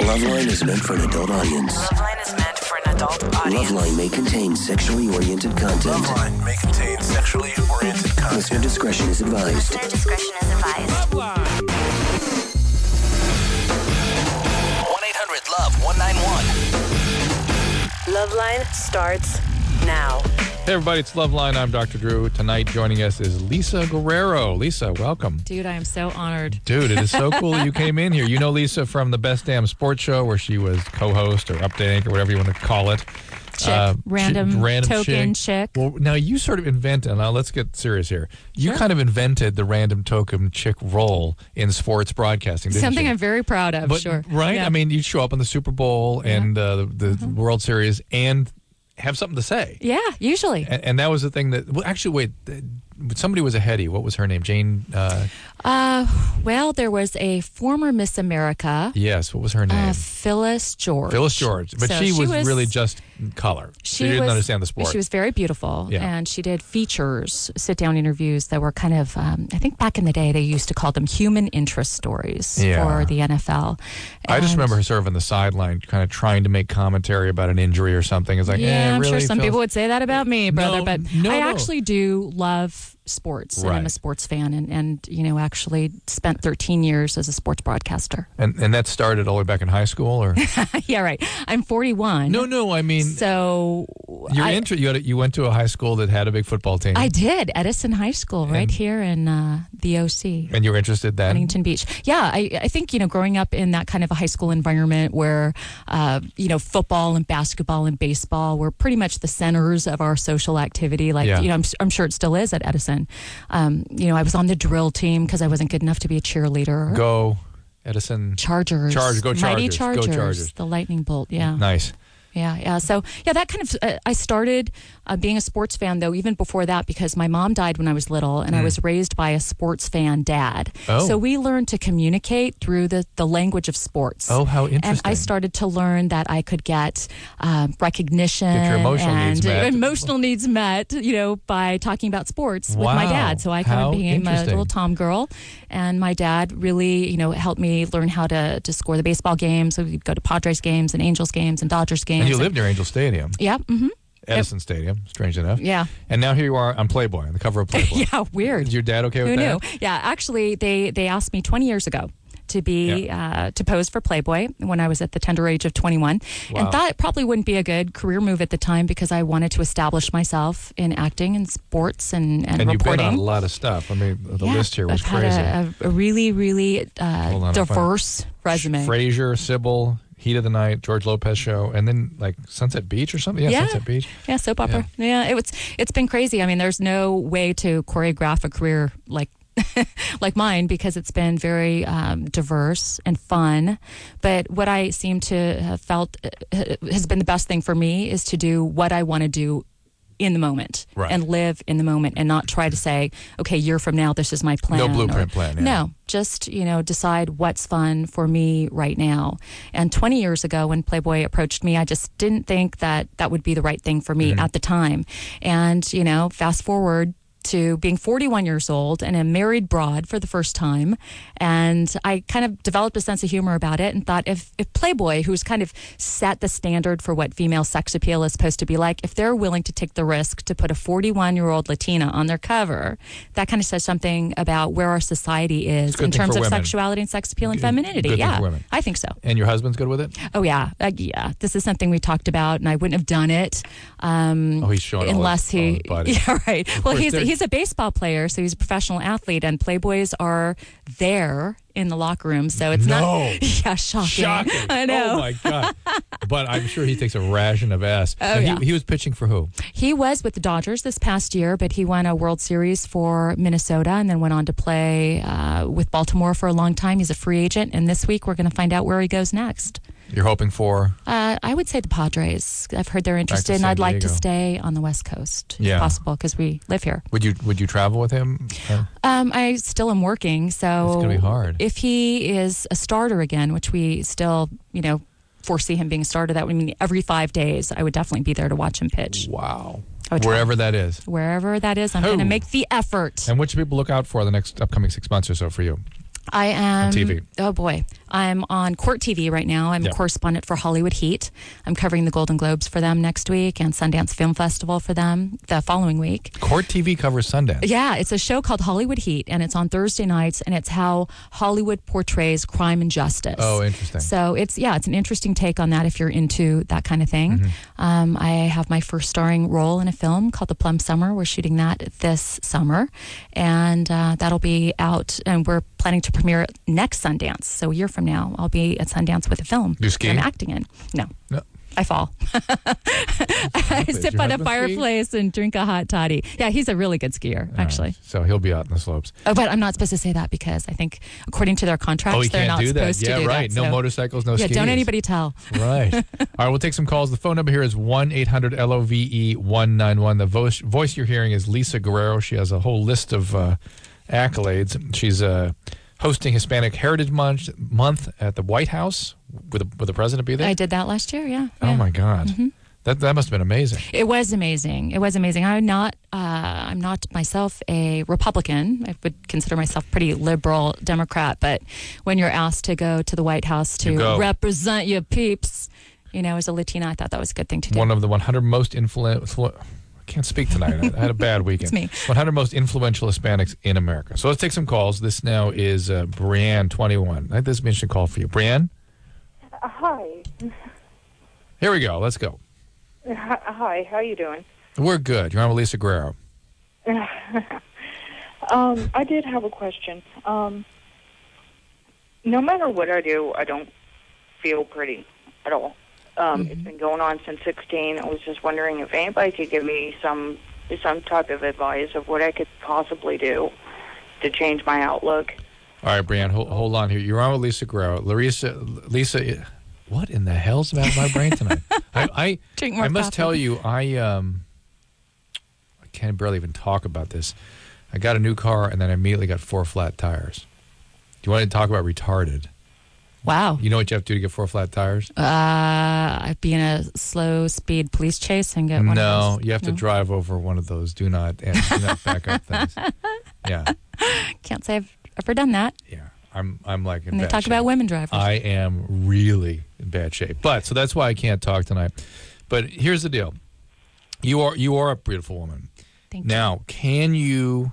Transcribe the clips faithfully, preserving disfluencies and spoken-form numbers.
Loveline is meant for an adult audience. Loveline is meant for an adult audience. Loveline may contain sexually oriented content. Loveline may contain sexually oriented content. Listener discretion is advised. Listener discretion is advised. Loveline. one eight hundred love one nine one. Loveline starts now. Hey everybody, it's Loveline. I'm Doctor Drew. Tonight joining us is Lisa Guerrero. Lisa, welcome. Dude, I am so honored. Dude, it is so cool that you came in here. You know Lisa from the Best Damn Sports Show where she was co-host or update or whatever you want to call it. Chick, Uh, random, chi- random token chick. Well, now you sort of invented, now let's get serious here. You Sure. kind of invented the random token chick role in sports broadcasting, didn't Something you? I'm very proud of, But, sure. Right? Yeah. I mean, you show up on the Super Bowl and uh, the, the Mm-hmm. World Series and have something to say. Yeah, usually. And, and that was the thing that, well, actually, wait, th- somebody was ahead of you. What was her name? Jane? Uh, Uh, well, there was a former Miss America, yes, what was her name? uh, Phyllis George. Phyllis George. But So she, was really just color. She, didn't was- understand the sport. She was very beautiful, Yeah. and she did features, sit-down interviews that were kind of, um, I think back in the day they used to call them human interest stories Yeah. for the N F L. I just And- remember her sort of on the sideline, kind of trying to make commentary about an injury or something. It's like, Yeah, eh, I'm really, sure some Phyllis? people would say that about me, brother, No, but no, I no. actually do love sports, and I'm Right. a sports fan, and, and you know, actually spent thirteen years as a sports broadcaster. And, and that started all the way back in high school? or Yeah, right. I'm forty-one. No, no, I mean, So you're I, inter- you, had a, you went to a high school that had a big football team. I did Edison High School right And- here in uh, the O C. and you were interested then? Huntington Beach. Yeah, I, I think, you know, growing up in that kind of a high school environment where, uh, you know, football and basketball and baseball were pretty much the centers of our social activity. Like, Yeah. you know, I'm, I'm sure it still is at Edison. Um, you know, I was on the drill team because I wasn't good enough to be a cheerleader. Go, Edison. Chargers. Charge- go Mighty Chargers. Go Chargers. Chargers. The lightning bolt, yeah. Nice. Yeah, yeah. So, yeah, that kind of, uh, I started uh, being a sports fan, though, even before that, because my mom died when I was little, and I was raised by a sports fan dad. Oh. So we learned to communicate through the, the language of sports. Oh, how And interesting. I started to learn that I could get um, recognition Get your emotional and needs met. emotional needs met, you know, by talking about sports with my Wow. dad. So I kind How of became a interesting. little Tom girl, and my dad really, you know, helped me learn how to, to score the baseball games. So we'd go to Padres games and Angels games and Dodgers games. And you lived near Angel Stadium, Yeah. Mm-hmm. Edison Stadium, strange enough. Yeah. And now here you are on Playboy, on the cover of Playboy. Yeah, weird. Is your dad okay with Who that? knew? Yeah, actually, they they asked me twenty years ago to be uh, to pose for Playboy when I was at the tender age of twenty-one, Wow. and thought it probably wouldn't be a good career move at the time because I wanted to establish myself in acting and sports and and, And you've been reporting. on a lot of stuff. I mean, the Yeah, list here was I've crazy. had a, a, a really, really uh, Hold on, I'll diverse resume. Frasier, Sybil, Heat of the Night, George Lopez Show, and then like Sunset Beach or something. Yeah, Yeah. Sunset Beach. Yeah, soap opera. Yeah. it was. It's been crazy. I mean, there's no way to choreograph a career like like mine because it's been very um, diverse and fun. But what I seem to have felt uh, has been the best thing for me is to do what I want to do in the moment Right. and live in the moment and not try to say, okay, year from now, this is my plan. No blueprint or- plan, yeah. No, just, you know, decide what's fun for me right now. And twenty years ago when Playboy approached me, I just didn't think that that would be the right thing for me Mm-hmm. at the time. And, you know, fast forward to being forty-one years old and a married broad for the first time. And I kind of developed a sense of humor about it and thought if, if Playboy, who's kind of set the standard for what female sex appeal is supposed to be like, if they're willing to take the risk to put a forty-one-year-old Latina on their cover, that kind of says something about where our society is good in thing terms for of women. sexuality and sex appeal and Good- femininity. good thing Yeah, for women. I think so. And your husband's good with it? Oh, yeah. Uh, yeah. This is something we talked about, and I wouldn't have done it um, Oh, he's showing all unless his- all he. his body. Yeah, right. Well, course, he's they're- he's a baseball player, so he's a professional athlete, and Playboys are there in the locker room. So it's No. not. Yeah, shocking. Shocking. I know. Oh, my God. But I'm sure he takes a ration of S. Oh, And he, yeah. he was pitching for who? He was with the Dodgers this past year, but he won a World Series for Minnesota and then went on to play uh, with Baltimore for a long time. He's a free agent, and this week we're going to find out where he goes next. You're hoping for? Uh, I would say the Padres. I've heard they're interested, and San I'd like to Diego. stay on the West Coast Yeah. if possible because we live here. Would you Would you travel with him? Uh, Um, I still am working, so It's gonna be hard. If he is a starter again, which we still, you know, foresee him being a starter, that would mean every five days I would definitely be there to watch him pitch. wow. I would try. Wherever that is. Wherever that is, I'm Who? going to make the effort. And what should people look out for the next upcoming six months or so for you? I am On T V. Oh boy, I'm on Court T V right now. I'm Yeah. a correspondent for Hollywood Heat. I'm covering the Golden Globes for them next week and Sundance Film Festival for them the following week. Court T V covers Sundance. Yeah, it's a show called Hollywood Heat, and it's on Thursday nights, and it's how Hollywood portrays crime and justice. Oh, interesting. So it's yeah, it's an interesting take on that if you're into that kind of thing. Mm-hmm. Um, I have my first starring role in a film called The Plum Summer. We're shooting that this summer, and uh, that'll be out, and we're planning to premiere it next Sundance. So a year from now, I'll be at Sundance with a film You skiing? that I'm acting in. No. No. I fall. I Does sit your by the husband ski? fireplace and drink a hot toddy. Yeah, he's a really good skier, All right. actually. So he'll be out in the slopes. Oh, but I'm not supposed to say that because I think, according to their contracts, Oh, you they're can't not do that. supposed Yeah, to do right. that. No so- motorcycles, no Yeah, skis. don't anybody tell. Right. All right, we'll take some calls. The phone number here is one eight hundred L O V E one nine one. The voice, voice you're hearing is Lisa Guerrero. She has a whole list of uh, accolades. She's uh, hosting Hispanic Heritage Month, month at the White House. With the, with the president be there? I did that last year, yeah. Oh, yeah. my God. That that must have been amazing. It was amazing. It was amazing. I'm not. Uh, I'm not myself a Republican. I would consider myself pretty liberal Democrat. But when you're asked to go to the White House You go. to represent your peeps, you know, as a Latina, I thought that was a good thing to do. One of the one hundred most influential... I can't speak tonight. I had a bad weekend. It's me. one hundred most influential Hispanics in America. So let's take some calls. This now is uh, Brianne, twenty-one. I think this is an interesting call for you. Brianne? Hi. Here we go. Let's go. Hi, how you doing? We're good. You're on with Lisa Guerrero. Um, I did have a question. Um, no matter what I do, I don't feel pretty at all. Um, It's been going on since sixteen. I was just wondering if anybody could give me some some type of advice of what I could possibly do to change my outlook. All right, Brianne, hold, hold on here. You're on with Lisa Guerrero. Larissa, Lisa, what in the hell's about my brain tonight? I, I, Drink more I must coffee. tell you, I, um, I can't barely even talk about this. I got a new car, and then I immediately got four flat tires. Do you want to talk about retarded? Wow. You know what you have to do to get four flat tires? Uh, I'd be in a slow speed police chase and get one no, of those. you have to No? drive over one of those do not, and do not back up things. Yeah, Can't say I've ever done that. yeah. I'm, I'm like in And they bad talk shape. about women drivers. I am really in bad shape. But so that's why I can't talk tonight. But here's the deal. You are you are a beautiful woman. Thank you. Now, can you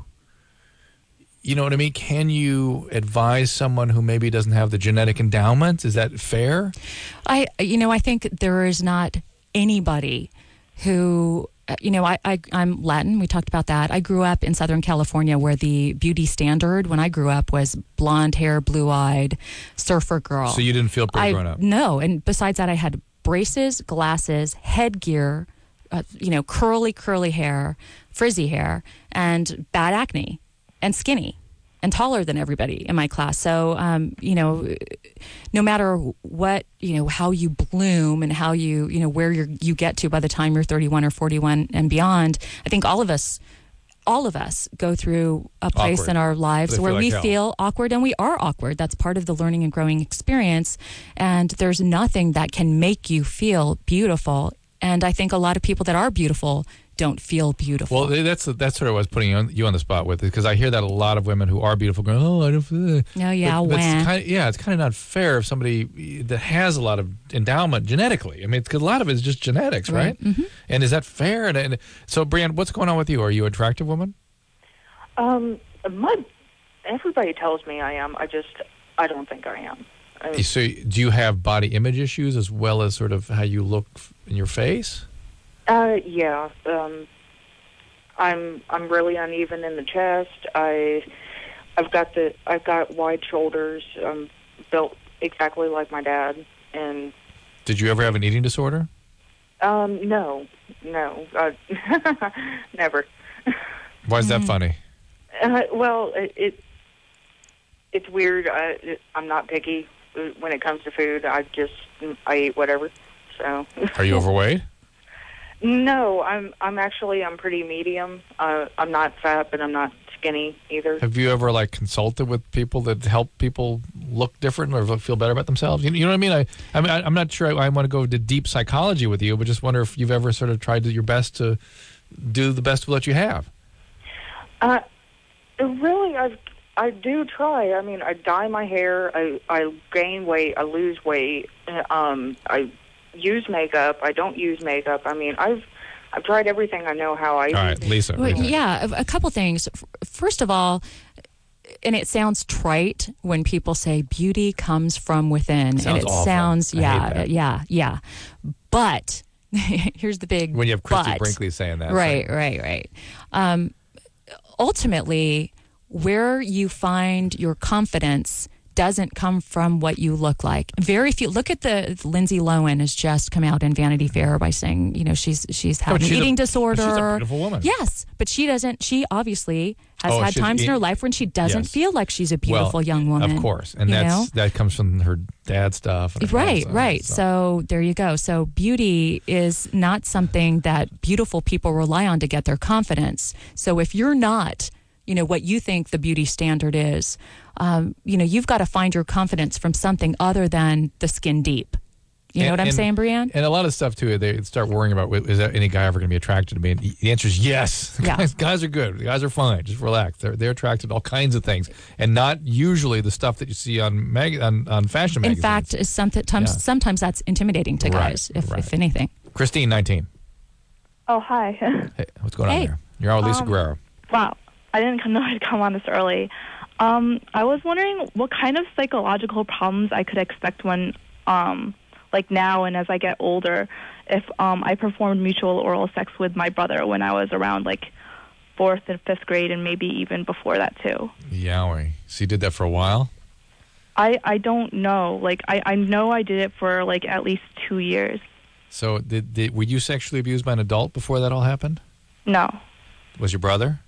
you know what I mean? Can you advise someone who maybe doesn't have the genetic endowment? Is that fair? I, you know, I think there is not anybody who, uh, you know, I, I, I'm Latin. We talked about that. I grew up in Southern California where the beauty standard when I grew up was blonde hair, blue eyed, surfer girl. So you didn't feel pretty I, growing up? No. And besides that, I had braces, glasses, headgear, uh, you know, curly, curly hair, frizzy hair, and bad acne, and skinny, and taller than everybody in my class. So, um, you know, no matter what, you know, how you bloom and how you, you know, where you're, you get to by the time you're thirty-one or forty-one and beyond, I think all of us, all of us go through a place Awkward. in our lives They where feel we like hell. feel awkward, and we are awkward. That's part of the learning and growing experience. And there's nothing that can make you feel beautiful. And I think a lot of people that are beautiful don't feel beautiful. Well, that's that's sort of what I was putting you on, you on the spot with, because I hear that a lot of women who are beautiful going, oh, I don't feel. Oh, yeah, but, but it's wah. kind of, yeah, it's kind of not fair if somebody that has a lot of endowment genetically. I mean, because a lot of it is just genetics, right? Right. Mm-hmm. And is that fair? And, and so, Brianne, what's going on with you? Are you an attractive woman? Um, my everybody tells me I am. I just I don't think I am. I mean, So, do you have body image issues as well as sort of how you look in your face? Uh, yeah. Um, I'm I'm really uneven in the chest. I I've got the I've got wide shoulders. I'm built exactly like my dad. And Did you ever have an eating disorder? um, no, no, uh, never. Why is that funny? Uh, well, it, it it's weird. I, it, I'm not picky when it comes to food. I just I eat whatever. So. Are you overweight? No, I'm I'm actually I'm pretty medium. Uh, I'm not fat, but I'm not skinny either. Have you ever like consulted with people that help people look different or feel better about themselves? You, you know what I mean? I, I mean, I, I'm not sure I, I want to go into deep psychology with you, but just wonder if you've ever sort of tried to, your best to do the best with what you have. Uh, really, I've I do try. I mean, I dye my hair. I I gain weight. I lose weight. Um, I use makeup. I don't use makeup. I mean, I've I've tried everything I know how. I All right, Lisa. Well, Lisa. yeah, a, a couple things. F- First of all, and it sounds trite when people say beauty comes from within. Sounds and it awful. sounds, I hate yeah, that. yeah, yeah. But here's the big When you have Christy but. Brinkley saying that. Right, right, right. Um, ultimately, where you find your confidence doesn't come from what you look like. Very few. Look at the Lindsay Lohan has just come out in Vanity Fair by saying, you know, she's she's had Oh, an she's a- eating disorder. she's a beautiful woman. Yes, but she doesn't. She obviously has Oh, had she's times in eat- her life when she doesn't Yes. feel like she's a beautiful well, young woman. Of course, and you that's know? that comes from her dad stuff. and her Right, dad's, uh, right. so- So there you go. So beauty is not something that beautiful people rely on to get their confidence. So if you're not, you know, what you think the beauty standard is, um, you know, you've got to find your confidence from something other than the skin deep. You know And- what I'm and- saying, Brianne? And a lot of stuff too. They start worrying about, is that any guy ever going to be attracted to me? And the answer is yes. Yeah. Guys, guys are good. Guys are fine. Just relax. They're they're attracted to all kinds of things, and not usually the stuff that you see on mag- on, on fashion In magazines. fact, is something, sometimes, Yeah. sometimes that's intimidating to Right, guys, if, right. if anything. Christine, nineteen. Oh, hi. Hey, what's going on Hey. there? You're on with Lisa Um, Guerrero. Wow. I didn't know I'd come on this early. Um, I was wondering what kind of psychological problems I could expect when, um, like now and as I get older, if um, I performed mutual oral sex with my brother when I was around like fourth and fifth grade and maybe even before that too. Yowie. So you did that for a while? I, I don't know. Like, I, I know I did it for like at least two years. So did, did were you sexually abused by an adult before that all happened? No, Was your brother?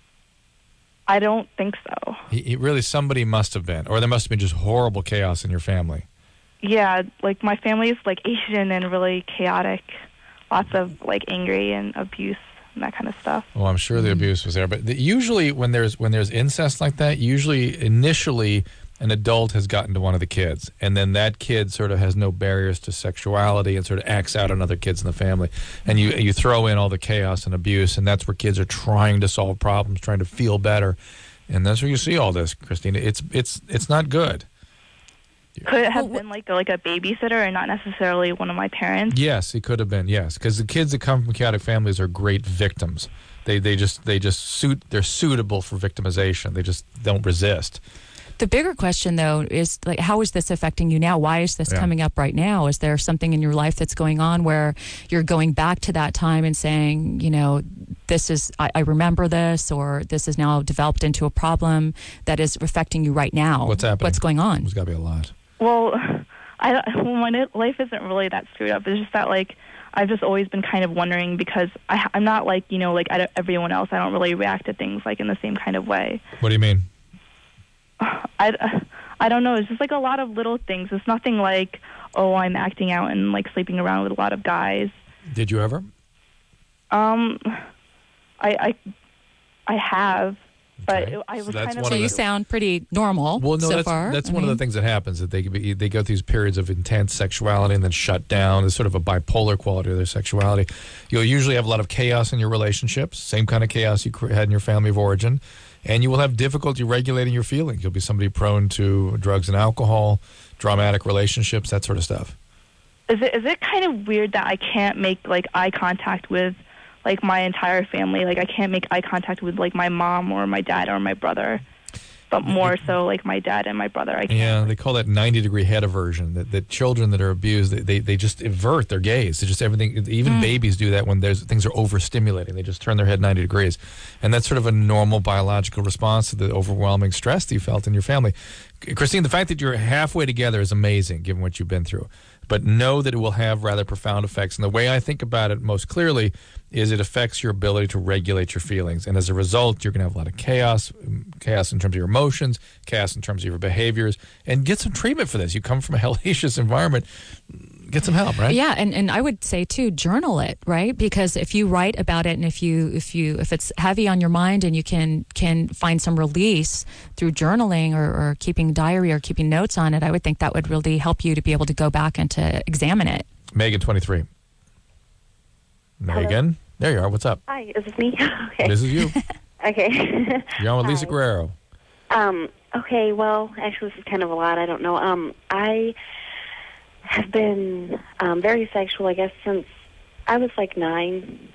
I don't think so. He, he really, somebody must have been, or there must have been just horrible chaos in your family. Yeah, like my family is like Asian and really chaotic. Lots of like angry and abuse and that kind of stuff. Well, I'm sure the abuse was there, but the, usually when there's when there's incest like that, usually initially an adult has gotten to one of the kids, and then that kid sort of has no barriers to sexuality and sort of acts out on other kids in the family, and you you throw in all the chaos and abuse, and that's where kids are trying to solve problems, trying to feel better, and that's where you see all this, Christina. It's it's it's not good. Could it have Well, been like like a babysitter and not necessarily one of my parents? Yes, it could have been. Yes, because the kids that come from chaotic families are great victims. They they just they just suit they're suitable for victimization. They just don't resist. The bigger question, though, is like, how is this affecting you now? Why is this Yeah. coming up right now? Is there something in your life that's going on where you're going back to that time and saying, you know, this is, I, I remember this, or this is now developed into a problem that is affecting you right now? What's happening? What's going on? There's got to be a lot. Well, I don't- well, my life isn't really that screwed up. It's just that like I've just always been kind of wondering because I, I'm not like you know like I don't- everyone else. I don't really react to things like in the same kind of way. What do you mean? I, I don't know. It's just like a lot of little things. It's nothing like, oh, I'm acting out and like sleeping around with a lot of guys. Did you ever? Um, I I, I have, but Okay. it, I So was that's kind of one So of you the- sound pretty normal Well, no, so that's far. that's I one mean, of the things that happens that they could be, they go through these periods of intense sexuality and then shut down. There's sort of a bipolar quality to their sexuality. You'll usually have a lot of chaos in your relationships, same kind of chaos you cr- had in your family of origin, and you will have difficulty regulating your feelings. You'll be somebody prone to drugs and alcohol, dramatic relationships, that sort of stuff. Is it is it kind of weird that I can't make like eye contact with like my entire family? Like I can't make eye contact with like my mom or my dad or my brother, but more so like my dad and my brother. I can't. Yeah, they call that ninety degree head aversion. That, that children that are abused, they, they, they just invert their gaze. They just everything. Even babies do that when there's things are overstimulating. They just turn their head ninety degrees, and that's sort of a normal biological response to the overwhelming stress that you felt in your family. Christine, the fact that you're halfway together is amazing, given what you've been through. But know that it will have rather profound effects. And the way I think about it most clearly is it affects your ability to regulate your feelings. And as a result, you're going to have a lot of chaos, chaos in terms of your emotions, chaos in terms of your behaviors, and get some treatment for this. You come from a hellacious environment, get some help, right? Yeah, and, and I would say too, journal it, right? Because if you write about it, and if you if you if it's heavy on your mind, and you can can find some release through journaling or, or keeping diary or keeping notes on it, I would think that would really help you to be able to go back and to examine it. Megan, twenty-three. Megan, there you are. What's up? Hi, is this me? Okay. This is you. Okay. You're on with Lisa Hi. Guerrero. Um, okay, well, actually, this is kind of a lot. I don't know. Um, I have been um, very sexual, I guess, since I was like nine.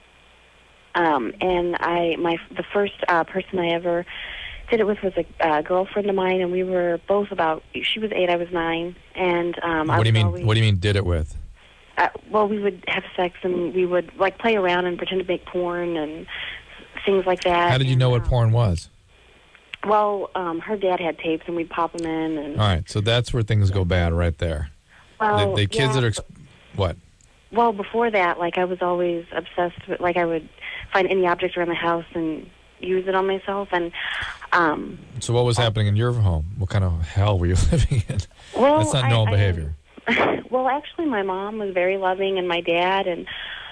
Um, and I, my, the first uh, person I ever did it with was a uh, girlfriend of mine, and we were both about. She was eight, I was nine, and um, I What do you was mean? always, What do you mean? Did it with? Uh, well, we would have sex, and we would like play around and pretend to make porn and things like that. How did you know what um, porn was? Well, um, her dad had tapes, and we'd pop them in. And All right, so that's where things go bad right there. well, the, the kids yeah, that are ex- what? Well, before that, like I was always obsessed with, like I would find any object around the house and use it on myself, and um. So what was happening in your home? What kind of hell were you living in? Well, That's not I- normal I- behavior. Well, actually, my mom was very loving, and my dad and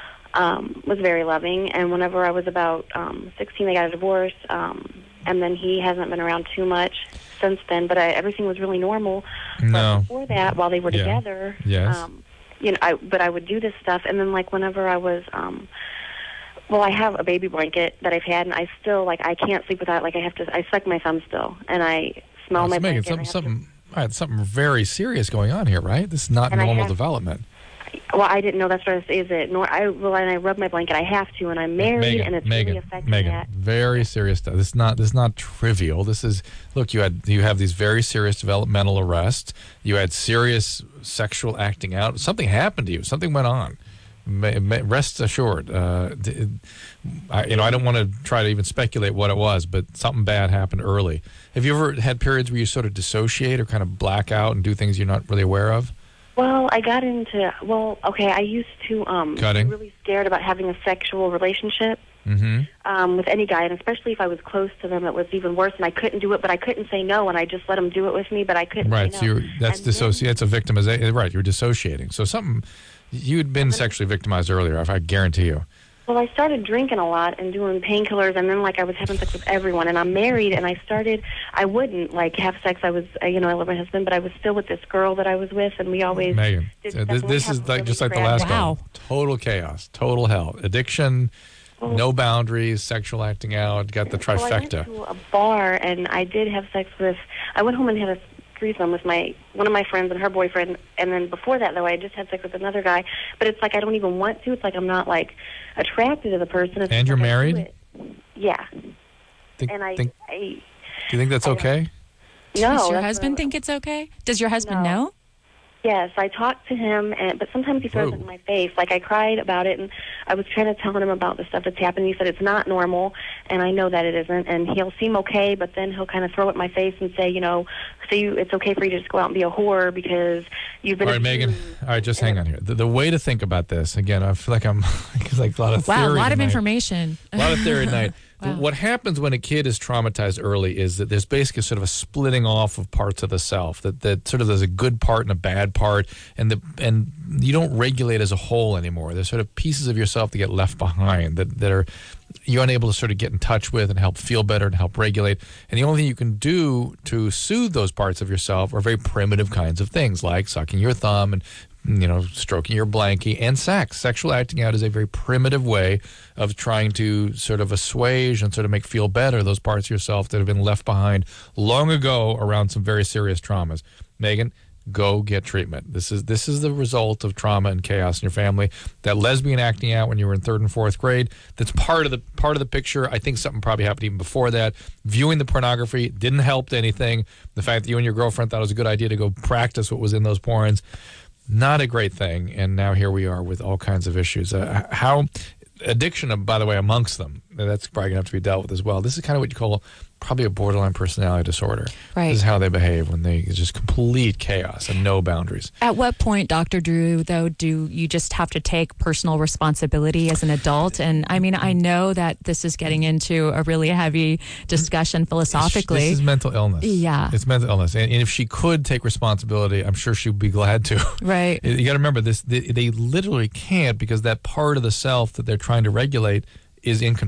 um, was very loving. And whenever I was about um, sixteen, they got a divorce, um, and then he hasn't been around too much since then. But I, everything was really normal. No. But before that, while they were Yeah. together, Yes. um, you know, I, but I would do this stuff, and then like whenever I was. Um, Well, I have a baby blanket that I've had, and I still like I can't sleep without. Like I have to, I suck my thumb still, and I smell my That's making blanket. and I something, have to- something, all right, something very serious going on here, right? This is not And I normal have- development. Well, I didn't know that's what I was, is it. Nor I well, and I rub my blanket. I have to, and I'm married, Megan, and it's Megan, really affecting Megan, that. very serious stuff. This is not this is not trivial. This is look. You had you have these very serious developmental arrests. You had serious sexual acting out. Something happened to you. Something went on. Ma- ma- Rest assured. Uh, d- I, you know, I don't want to try to even speculate what it was, but something bad happened early. Have you ever had periods where you sort of dissociate or kind of black out and do things you're not really aware of? Well, I got into well, okay. I used to um, Cutting? be really scared about having a sexual relationship Mm-hmm. um, with any guy, and especially if I was close to them, it was even worse. And I couldn't do it, but I couldn't say no, and I just let them do it with me. But I couldn't. Right. Say So no. you're, that's And dissociate. It's a victimization. Right. You're dissociating. So something you'd been sexually victimized earlier. I guarantee you. Well, I started drinking a lot and doing painkillers, and then like I was having sex with everyone. And I'm married, and I started. I wouldn't like have sex. I was, uh, you know, I love my husband, but I was still with this girl that I was with, and we always. Megan, did so stuff, this, and we'd this is have like really just like the crap last sex. Wow. one. Total chaos. Total hell. Addiction. No boundaries. Sexual acting out. Got the Well, I went trifecta. to a bar, and I did have sex with. I went home and had a threesome with my one of my friends and her boyfriend, and then before that, though, I just had sex with another guy. But it's like I don't even want to. It's like I'm not like attracted to the person. It's And just you're like I do married? it. Yeah, Think, and I. think, I do you think that's I don't- okay? no. Does your that's husband what- think it's okay? Does your husband No. know? Yes, I talked to him, and but sometimes he throws Whoa. it in my face. Like I cried about it, and I was trying to tell him about the stuff that's happened. He said it's not normal, and I know that it isn't. And he'll seem okay, but then he'll kind of throw it in my face and say, you know, so you, it's okay for you to just go out and be a whore because you've been. All right, Megan. abused. All right, just hang on here. The, the way to think about this, again, I feel like I'm it's like a lot of Wow, a theory lot of tonight. information. A lot of theory tonight. Wow. What happens when a kid is traumatized early is that there's basically sort of a splitting off of parts of the self. That that sort of there's a good part and a bad part, and the and you don't regulate as a whole anymore. There's sort of pieces of yourself that get left behind that that are you're unable to sort of get in touch with and help feel better and help regulate. And the only thing you can do to soothe those parts of yourself are very primitive kinds of things like sucking your thumb and, you know, stroking your blankie and sex. Sexual acting out is a very primitive way of trying to sort of assuage and sort of make feel better those parts of yourself that have been left behind long ago around some very serious traumas. Megan, go get treatment. This is this is the result of trauma and chaos in your family. That lesbian acting out when you were in third and fourth grade, that's part of the part of the picture. I think something probably happened even before that. Viewing the pornography didn't help to anything. The fact that you and your girlfriend thought it was a good idea to go practice what was in those porns, not a great thing. And now here we are with all kinds of issues. Uh, how addiction, by the way, amongst them, that's probably going to have to be dealt with as well. This is kind of what you call probably a borderline personality disorder. Right. This is how they behave when they it's just complete chaos and no boundaries. At what point, Doctor Drew, though, do you just have to take personal responsibility as an adult? And I mean, I know that this is getting into a really heavy discussion philosophically. This is mental illness. Yeah. It's mental illness. And, and if she could take responsibility, I'm sure she'd be glad to. Right. You got to remember this, they, they literally can't because that part of the self that they're trying to regulate is in control.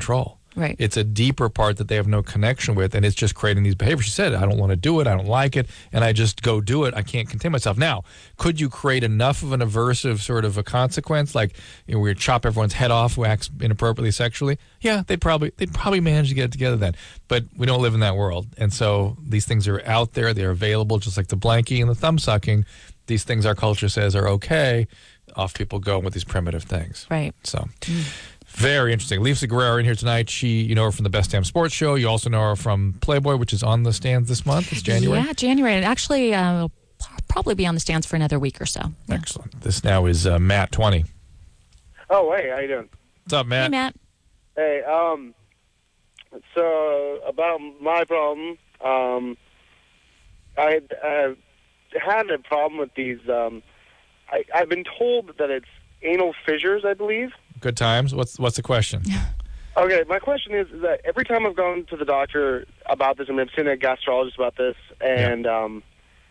Right. It's a deeper part that they have no connection with, and it's just creating these behaviors. She said, I don't want to do it, I don't like it, and I just go do it. I can't contain myself. Now, could you create enough of an aversive sort of a consequence, like you know, we chop everyone's head off who acts inappropriately sexually? Yeah, they'd probably they'd probably manage to get it together then. But we don't live in that world, and so these things are out there. They're available, just like the blankie and the thumb sucking. These things our culture says are okay. Off people go with these primitive things. Right. So. Mm. Very interesting. Lisa Guerrero in here tonight. She, you know her from the Best Damn Sports Show. You also know her from Playboy, which is on the stands this month. It's January. Yeah, January. And actually, uh, it'll probably be on the stands for another week or so. Yeah. Excellent. This now is uh, Matt twenty. Oh, hey, how you doing? What's up, Matt? Hey, Matt. Hey, um, so about my problem, um, I uh, had a problem with these. Um, I, I've been told that it's anal fissures, I believe. Good times. What's what's the question? Okay, my question is, is that every time I've gone to the doctor about this, and I've seen a gastrologist about this, and yeah. um,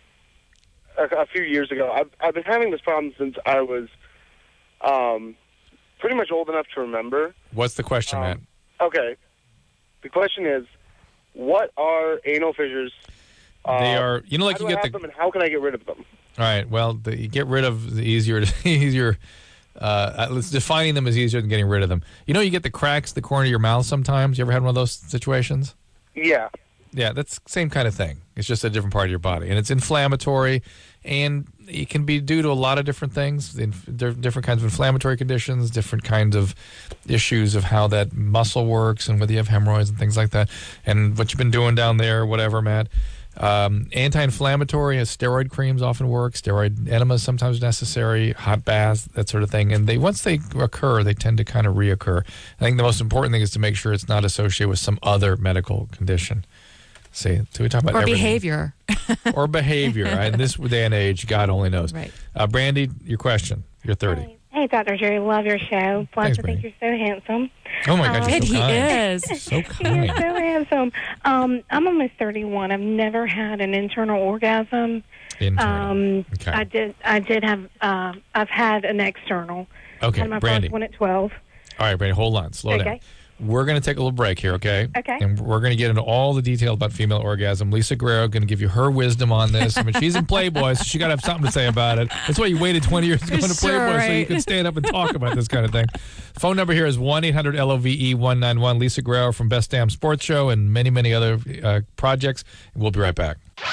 a, a few years ago, I've, I've been having this problem since I was um, pretty much old enough to remember. What's the question, um, Matt? Okay. The question is, what are anal fissures? They uh, are, you know, like how you do get I have the. them, and how can I get rid of them? All right. Well, the, you get rid of the easier, easier. Uh, let's defining them is easier than getting rid of them. You know, you get the cracks at the corner of your mouth sometimes. You ever had one of those situations? Yeah. Yeah, that's the same kind of thing. It's just a different part of your body, and it's inflammatory, and it can be due to a lot of different things, different kinds of inflammatory conditions, different kinds of issues of how that muscle works, and whether you have hemorrhoids and things like that, and what you've been doing down there, whatever, Matt. Um, anti-inflammatory, steroid creams often work. Steroid enemas sometimes necessary. Hot baths, that sort of thing. And they once they occur, they tend to kind of reoccur. I think the most important thing is to make sure it's not associated with some other medical condition. See, so we talk about or everything. behavior, or behavior. In this day and age, God only knows. Right. Uh, Brandy, your question. You're thirty. Hi. Hey, Doctor Jerry, love your show. Plus, Thanks, I think you're so handsome. Oh my God, um, you're so he kind. is So kind. You're so handsome. Um, I'm almost thirty-one. I've never had an internal orgasm. Internal. Um, okay. I did. I did have. Uh, I've had an external. Okay, I had my Brandy. first one at twelve. All right, Brandy, hold on. Slow Okay. down. We're going to take a little break here, okay? Okay. And we're going to get into all the detail about female orgasm. Lisa Guerrero going to give you her wisdom on this. I mean, she's in Playboy, so she got to have something to say about it. That's why you waited twenty years to go into Sure, Playboy, right. so you could stand up and talk about this kind of thing. Phone number here is one eight hundred L O V E one nine one. Lisa Guerrero from Best Damn Sports Show and many, many other uh, projects. We'll be right back.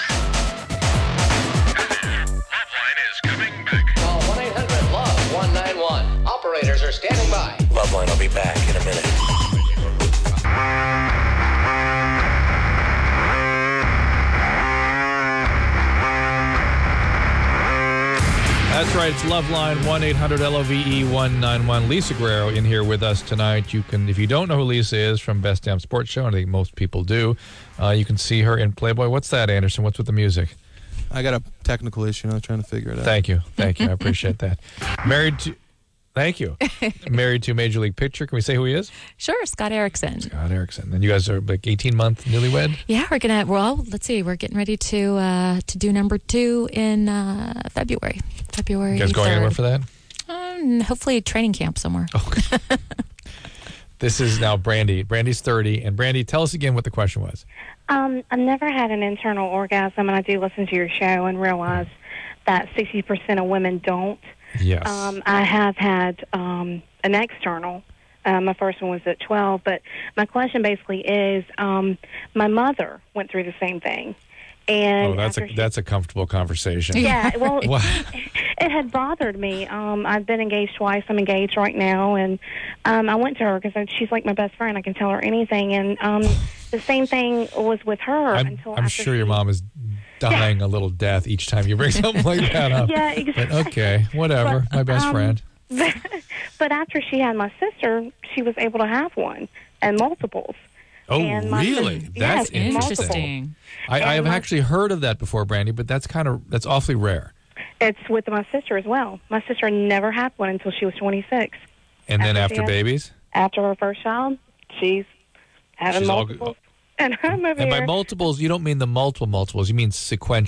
Hotline is coming back. Call one eight hundred love one nine one. Operators are standing by. Loveline will be back in a minute. That's right. It's Loveline, one eight hundred L O V E one nine one. Lisa Guerrero in here with us tonight. You can, if you don't know who Lisa is from Best Damn Sports Show, and I think most people do, uh, you can see her in Playboy. What's that, Anderson? What's with the music? I got a technical issue, and I was trying to figure it out. Thank you. Thank you. I appreciate that. Married to... Thank you. Married to a Major League pitcher. Can we say who he is? Sure, Scott Erickson. Scott Erickson. And you guys are like eighteen-month newlywed? Yeah, we're gonna. Well, let's see. We're getting ready to uh, to do number two in uh, February. February. You guys going anywhere for that? Um, hopefully, training camp somewhere. Okay. This is now Brandy. Brandy's thirty, and Brandy, tell us again what the question was. Um, I've never had an internal orgasm, and I do listen to your show and realize that sixty percent of women don't. Yes. Um, I have had um, an external. Uh, my first one was at twelve, but my question basically is, um, my mother went through the same thing. And oh, that's a she, that's a comfortable conversation. Yeah, well, Wow. it, it had bothered me. Um, I've been engaged twice. I'm engaged right now, and um, I went to her because she's like my best friend. I can tell her anything, and um, the same thing was with her. I'm, until I'm after sure she, your mom is dying a little death each time you bring something like that up. Yeah, exactly. But okay, whatever. But, my best um, friend. But, but after she had my sister, she was able to have one and multiples. Oh, and my really? sister- That's yes, Interesting. I, I And have my- actually heard of that before, Brandy, but that's kind of that's awfully rare. It's with my sister as well. My sister never had one until she was twenty-six. And then After after she had- babies? After her first child, she's having She's all- multiples. And I'm over And by here. multiples, you don't mean the multiple multiples. You mean sequential.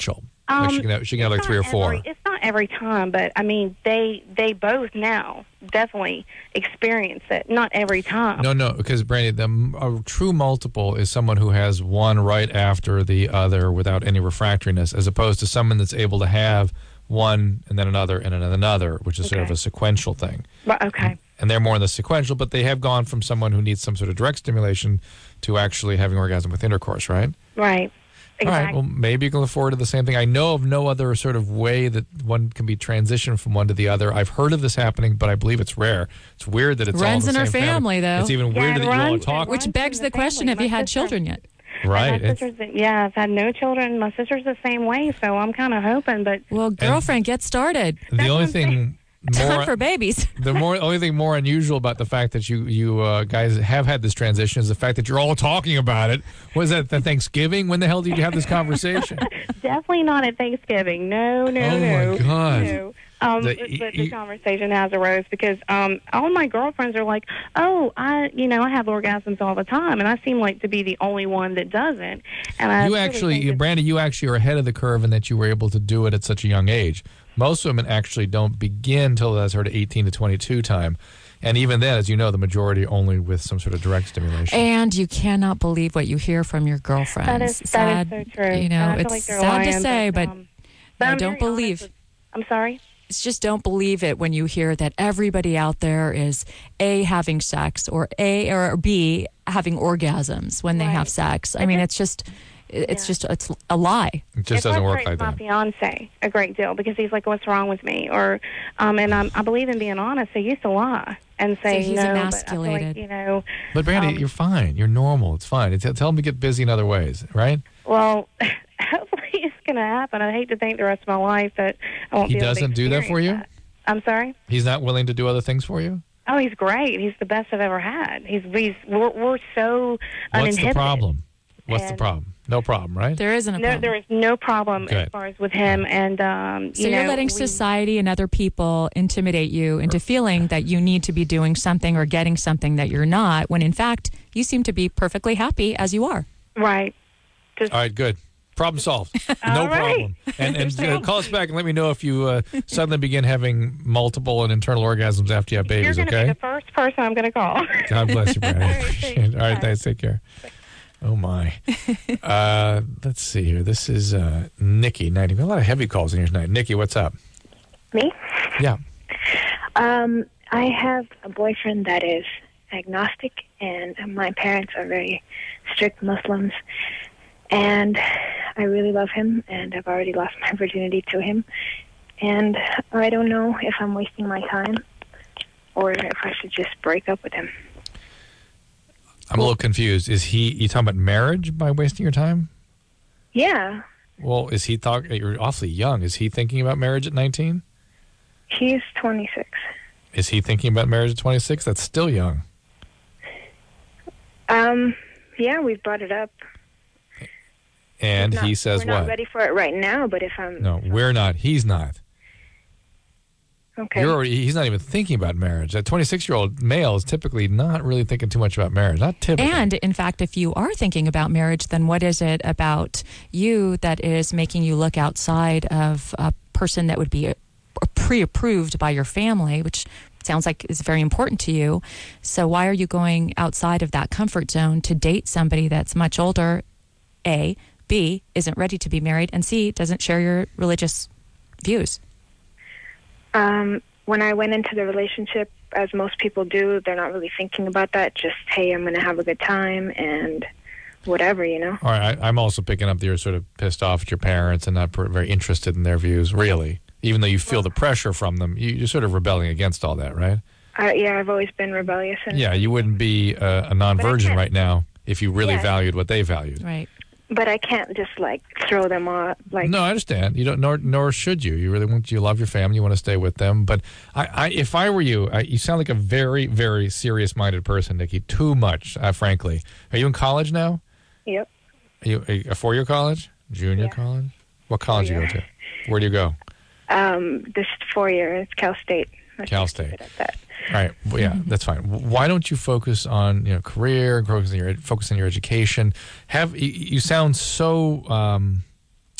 Um, like she can have, she can have like three or four. Every, it's not every time, but I mean, they they both now definitely experience it. Not every time. No, no, because Brandy, the a true multiple is someone who has one right after the other without any refractoriness, as opposed to someone that's able to have one and then another and then another, which is Okay. sort of a sequential thing. Right, okay. And they're more in the sequential, but they have gone from someone who needs some sort of direct stimulation to actually having orgasm with intercourse, right? Right. All right, Exactly. well, maybe you can look forward to the same thing. I know of no other sort of way that one can be transitioned from one to the other. I've heard of this happening, but I believe it's rare. It's weird that it's all in Runs the in her same family, though. It's even Yeah, weirder it that you all runs- talk. it Which begs the question: Have you had children yet? Right. My It's- sister's, yeah, I've had no children. My sister's the same way, so I'm kind of hoping, but Well, girlfriend, get started. the only thing Time more for babies. the more only thing more unusual about the fact that you you uh, guys have had this transition is the fact that you're all talking about it. Was that the Thanksgiving? When the hell did you have this conversation? definitely not at Thanksgiving. No, no, Oh, no. my God. No. Um, The- but but the conversation has arose because um, all my girlfriends are like, "Oh, I, you know, I have orgasms all the time," and I seem like to be the only one that doesn't. And I You really actually, think you, that- Brandy, you actually are ahead of the curve in that you were able to do it at such a young age. Most women actually don't begin till that sort of eighteen to twenty-two time. And even then, as you know, the majority only with some sort of direct stimulation. And you cannot believe what you hear from your girlfriends. That is- that is sad, so true. You And know, I feel it's like they're sad to lying, say, but, but, um, but no, I'm don't very honest believe. with- I'm sorry. It's just don't believe it when you hear that everybody out there is A, having sex, or A or B, having orgasms when they have sex. I mean, it's just, it's just, it's a lie. It just it doesn't work frustrates like my that. fiance a great deal because he's like, "What's wrong with me?" Or, um, and I'm, I believe in being honest. I used to lie and say So he's no, but I feel emasculated. like, you know. But Brandy, um, you're fine. You're normal. It's fine. It's, tell him to get busy in other ways, right? Well, hopefully it's going to happen. I hate to think the rest of my life that I won't He be able to doesn't do that for you? experience that. I'm sorry. He's not willing to do other things for you? Oh, he's great. He's the best I've ever had. He's he's we're, we're so What's uninhibited. the problem? What's the And- problem? No problem, right? There isn't a No, problem. there is no problem Good. as far as with him. And um, So you you're know, letting we- society and other people intimidate you into feeling that you need to be doing something or getting something that you're not, when in fact you seem to be perfectly happy as you are. right. All right, good. Problem solved. No All right. problem. And, and uh, call us back and let me know if you uh, suddenly begin having multiple and internal orgasms after you have You're babies, going to okay? be the first person I'm going to call. God bless you, Brandy. All right, Appreciate it. All right, thanks. Take care. Oh, my. Uh, let's see here. This is uh, Nikki. ninety. We have a lot of heavy calls in here tonight. Nikki, what's up? Me? Yeah. Um, I have a boyfriend that is agnostic, and my parents are very strict Muslims. And I really love him, and I've already lost my virginity to him. And I don't know if I'm wasting my time or if I should just break up with him. I'm a little confused. Is he, you talking about marriage by wasting your time? Yeah, Well, is he talking, you're awfully young. Is he thinking about marriage at nineteen? he's twenty-six. Is he thinking about marriage at twenty-six? That's still young. Um, yeah, we've brought it up. And Not- he says we're not what? ready for it right now, but if I'm... No, we're not. He's not. Okay. You're already, he's not even thinking about marriage. A twenty-six-year-old male is typically not really thinking too much about marriage. Not typically. And in fact, if you are thinking about marriage, then what is it about you that is making you look outside of a person that would be pre-approved by your family, which sounds like is very important to you? So why are you going outside of that comfort zone to date somebody that's much older, A, B, isn't ready to be married, and C, doesn't share your religious views? Um, when I went into the relationship, as most people do, they're not really thinking about that. Just, hey, I'm going to have a good time and whatever, you know? All right, I, I'm also picking up that you're sort of pissed off at your parents and not per- very interested in their views, really. Even though you feel the pressure from them, you, you're sort of rebelling against all that, right? I, yeah, I've always been rebellious. And, Yeah, you wouldn't be a, a non-virgin right now if you really Yeah. valued what they valued. Right. But I can't just, like, throw them off. Like, No, I understand. You don't, nor nor should you. You really want you love your family. You want to stay with them. But I, I if I were you, I, you sound like a very, very serious-minded person, Nikki. Too much, uh, frankly. Are you in college now? Yep. Are you a, a four-year college, junior college? What college do you go to? Where do you go? Um, this four year, it's Cal State. That's Cal just State. it at that. All right. Well, yeah, that's fine. Why don't you focus on you know career, focus on your focus on your education? Have you, you sound so um,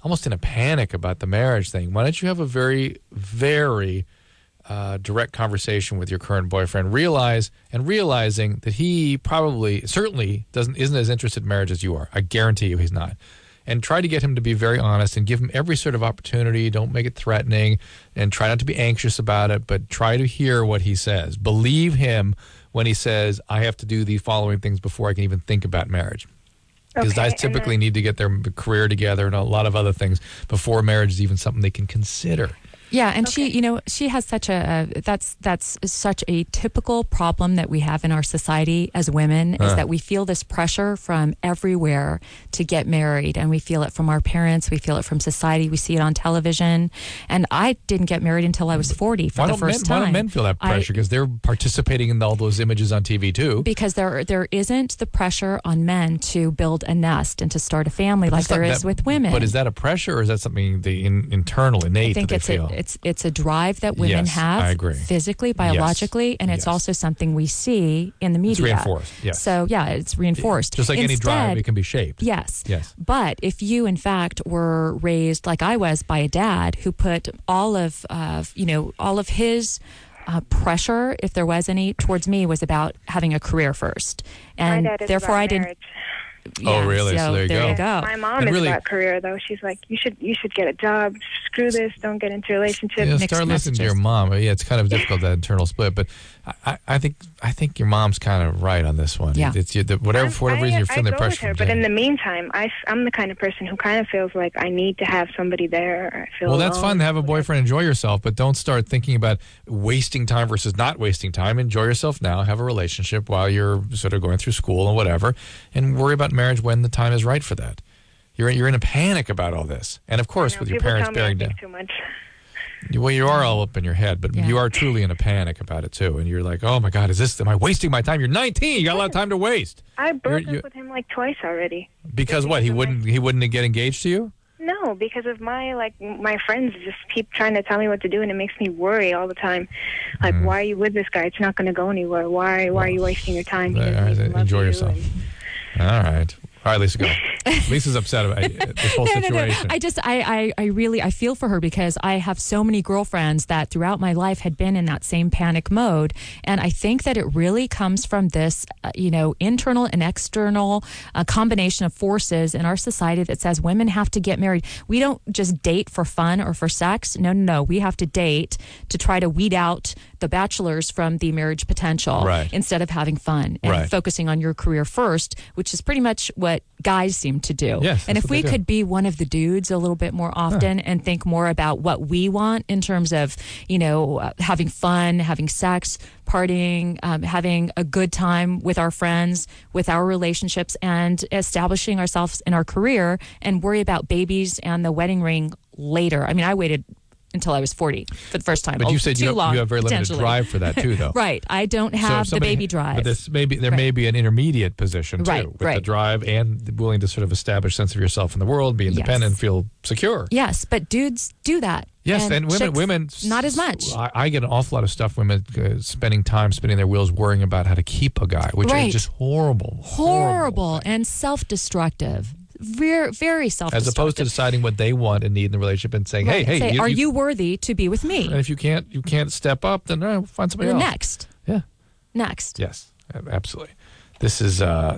almost in a panic about the marriage thing. Why don't you have a very, very uh, direct conversation with your current boyfriend? Realize and realizing that he probably, certainly, doesn't isn't as interested in marriage as you are. I guarantee you, he's not. And try to get him to be very honest and give him every sort of opportunity. Don't make it threatening, and try not to be anxious about it, but try to hear what he says. Believe him when he says, I have to do the following things before I can even think about marriage. Because Okay, guys typically and then- need to get their career together and a lot of other things before marriage is even something they can consider. Yeah, and she, you know, she has such a uh, that's that's such a typical problem that we have in our society as women is Huh. that we feel this pressure from everywhere to get married, and we feel it from our parents, we feel it from society, we see it on television. And I didn't get married until I was forty for Why the don't, men, first why time. don't men feel that I- pressure? Because they're participating in all those images on T V too. Because there there isn't the pressure on men to build a nest and to start a family like That's not there is that- with women. But is that a pressure, or is that something the in, internal, innate I think that it's they feel? a, it's it's a drive that women Yes, have I agree. physically, biologically, and it's Yes. also something we see in the media. It's reinforced, yes. So yeah, it's reinforced. Just like any drive, Instead- it can be shaped. Yes. Yes. But if you, in fact, were raised like I was by a dad who put all of, uh, you know, all of his uh, pressure, if there was any, towards me was about having a career first, and My dad is therefore about I didn't. marriage. Oh, really? So there you go. go. My mom And is really- about career, though. She's like, you should you should get a job. Screw this. Don't get into a relationship. Yeah, start listening to your mom. Yeah, it's kind of difficult, that internal split, but I, I, I think I think your mom's kind of right on this one. Yeah. It's you, the, whatever for whatever reason you're I feeling the go with pressure. her, from but in Jen. the meantime, I, am the kind of person who kind of feels like I need to have somebody there. I feel Well, that's alone. fun to have a boyfriend. Enjoy yourself, but don't start thinking about wasting time versus not wasting time. Enjoy yourself now. Have a relationship while you're sort of going through school and whatever, and worry about marriage when the time is right for that. You're you're in a panic about all this, and of course, You know, with your people parents tell me I bearing down. think too much. Well, you are all up in your head, but Yeah. you are truly in a panic about it too, and you're like, "Oh my God, is this? Am I wasting my time?" You're nineteen. You got a lot of time to waste. I broke You're- you- up with him like twice already. Because what? He wouldn't. He wouldn't get engaged to you. No, because of my like my friends just keep trying to tell me what to do, and it makes me worry all the time. Like, Mm-hmm. why are you with this guy? It's not going to go anywhere. Why? Why are you wasting your time? He All doesn't right, even love enjoy you, yourself. All right. All right, Lisa, go. Lisa's upset about this whole no, no, situation. no. I just, I, I, I really, I feel for her because I have so many girlfriends that throughout my life had been in that same panic mode. And I think that it really comes from this, uh, you know, internal and external uh, combination of forces in our society that says women have to get married. We don't just date for fun or for sex. No, no, no. We have to date to try to weed out the bachelors from the marriage potential Right. instead of having fun and Right. focusing on your career first, which is pretty much what guys seem to do. Yes, and that's if what we they do. could be one of the dudes a little bit more often and think more about what we want in terms of, you know, uh, having fun, having sex, partying, um, having a good time with our friends, with our relationships, and establishing ourselves in our career, and worry about babies and the wedding ring later. I mean, I waited until I was forty for the first time. But you Oh, said too you have, long, you have very limited potentially. drive for that too, though. Right. I don't So have if the somebody- baby drive. But this maybe there Right. may be an intermediate position too, Right, with the right. drive and willing to sort of establish a sense of yourself in the world, be independent, feel secure. Yes, but dudes do that. Yes, and, women, chicks, women, not as much. I, I get an awful lot of stuff. Women uh, spending time spinning their wheels, worrying about how to keep a guy, which Right. is just horrible. Horrible and self-destructive. Very, very As self-destructive. opposed to deciding what they want and need in the relationship and saying, "Hey, Right. hey, Say, are you worthy to be with me? And if you can't, you can't step up, then uh, find somebody The else. next. Yeah. Next. Yes, absolutely. This is uh,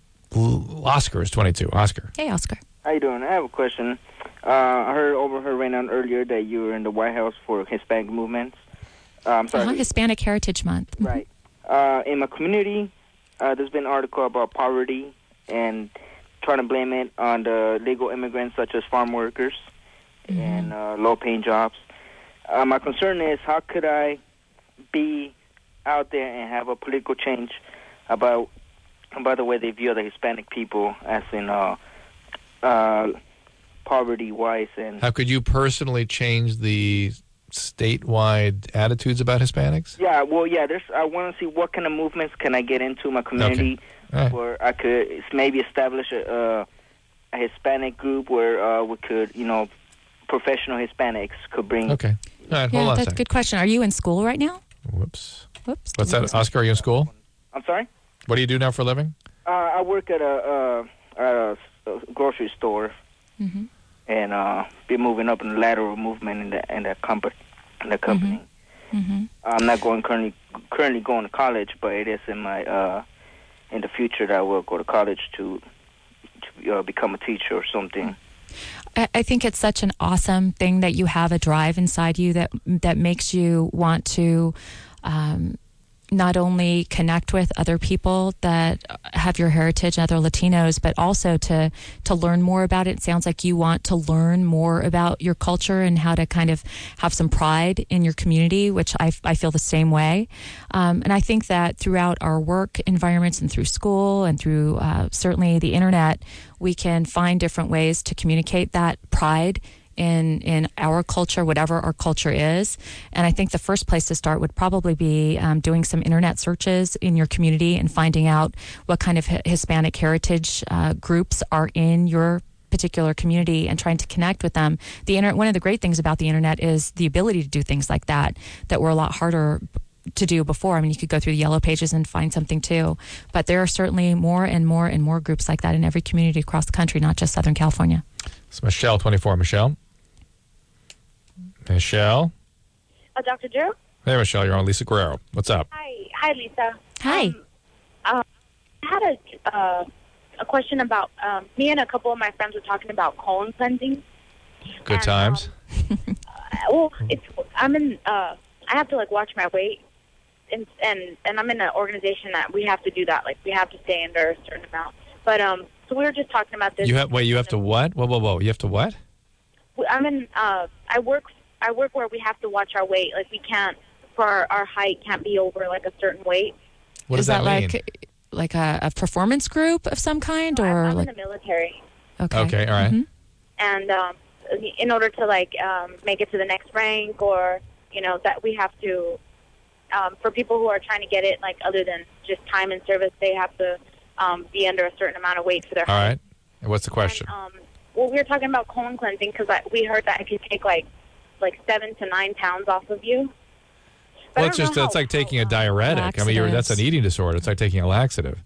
L- Oscar is twenty-two. Oscar. Hey, Oscar. How you doing? I have a question. Uh, I heard overheard right now earlier that you were in the White House for Hispanic movements. Uh, I'm sorry. Uh-huh, Hispanic Heritage Month. Right. Uh, in my community, uh, there's been an article about poverty and trying to blame it on the legal immigrants such as farm workers and uh, low-paying jobs. Uh, my concern is how could I be out there and have a political change about about the way they view the Hispanic people, as in uh, uh, poverty-wise and How could you personally change the statewide attitudes about Hispanics? yeah, well, yeah. There's. I want to see what kind of movements can I get into my community All right. where I could maybe establish a, uh, a Hispanic group where uh, we could, you know, professional Hispanics could bring. Okay. All right, hold Yeah, on a that's a second. good question. Are you in school right now? Whoops. Whoops. What's that, Oscar? Are you in school? I'm sorry. What do you do now for a living? Uh, I work at a, uh, at a s- a grocery store, Mm-hmm. and uh, be moving up in the lateral movement in the in the company. In the company. Mm-hmm. I'm not going currently currently going to college, but it is in my uh, in the future that I will go to college to to uh, become a teacher or something. I I think it's such an awesome thing that you have a drive inside you that that makes you want to um, not only connect with other people that have your heritage and other Latinos, but also to to learn more about it. It sounds like you want to learn more about your culture and how to kind of have some pride in your community, which I, I feel the same way. Um, and I think that throughout our work environments and through school and through uh, certainly the internet, we can find different ways to communicate that pride in in our culture, whatever our culture is. And I think the first place to start would probably be um, doing some internet searches in your community and finding out what kind of Hispanic heritage uh, groups are in your particular community and trying to connect with them. The internet, one of the great things about the internet is the ability to do things like that that were a lot harder to do before. I mean, you could go through the yellow pages and find something too, but there are certainly more and more and more groups like that in every community across the country, not just Southern California. It's Michelle, twenty-four. Michelle? Michelle? Uh, Doctor Drew? Hey, Michelle. You're on Lisa Guerrero. What's up? Hi. Hi, Lisa. Hi. Um, uh, I had a, uh, a question about, um, me and a couple of my friends were talking about colon cleansing. Good and, times? Um, uh, well, it's, I'm in, uh, I have to, like, watch my weight. And, and, and I'm in an organization that we have to do that. Like, we have to stay under a certain amount. But, um, so we were just talking about this. You have, wait, you have to what? Whoa, whoa, whoa. You have to what? I'm in, uh, I work, I work where we have to watch our weight. Like, we can't, for our, our height, can't be over, like, a certain weight. What does Is that, that mean? like like a, a performance group of some kind, No, or I'm, I'm like in the military. okay, Okay, all right. Mhm. And um, in order to, like, um, make it to the next rank, or, you know, that we have to, um, for people who are trying to get it, like, other than just time and service, they have to um, be under a certain amount of weight for their All height. right. And what's the question? Um, well, we were talking about colon cleansing because we heard that it could take, like, like seven to nine pounds off of you. But well, I it's don't just, know it's how- like taking a diuretic. I mean, you're, that's an eating disorder. It's like taking a laxative.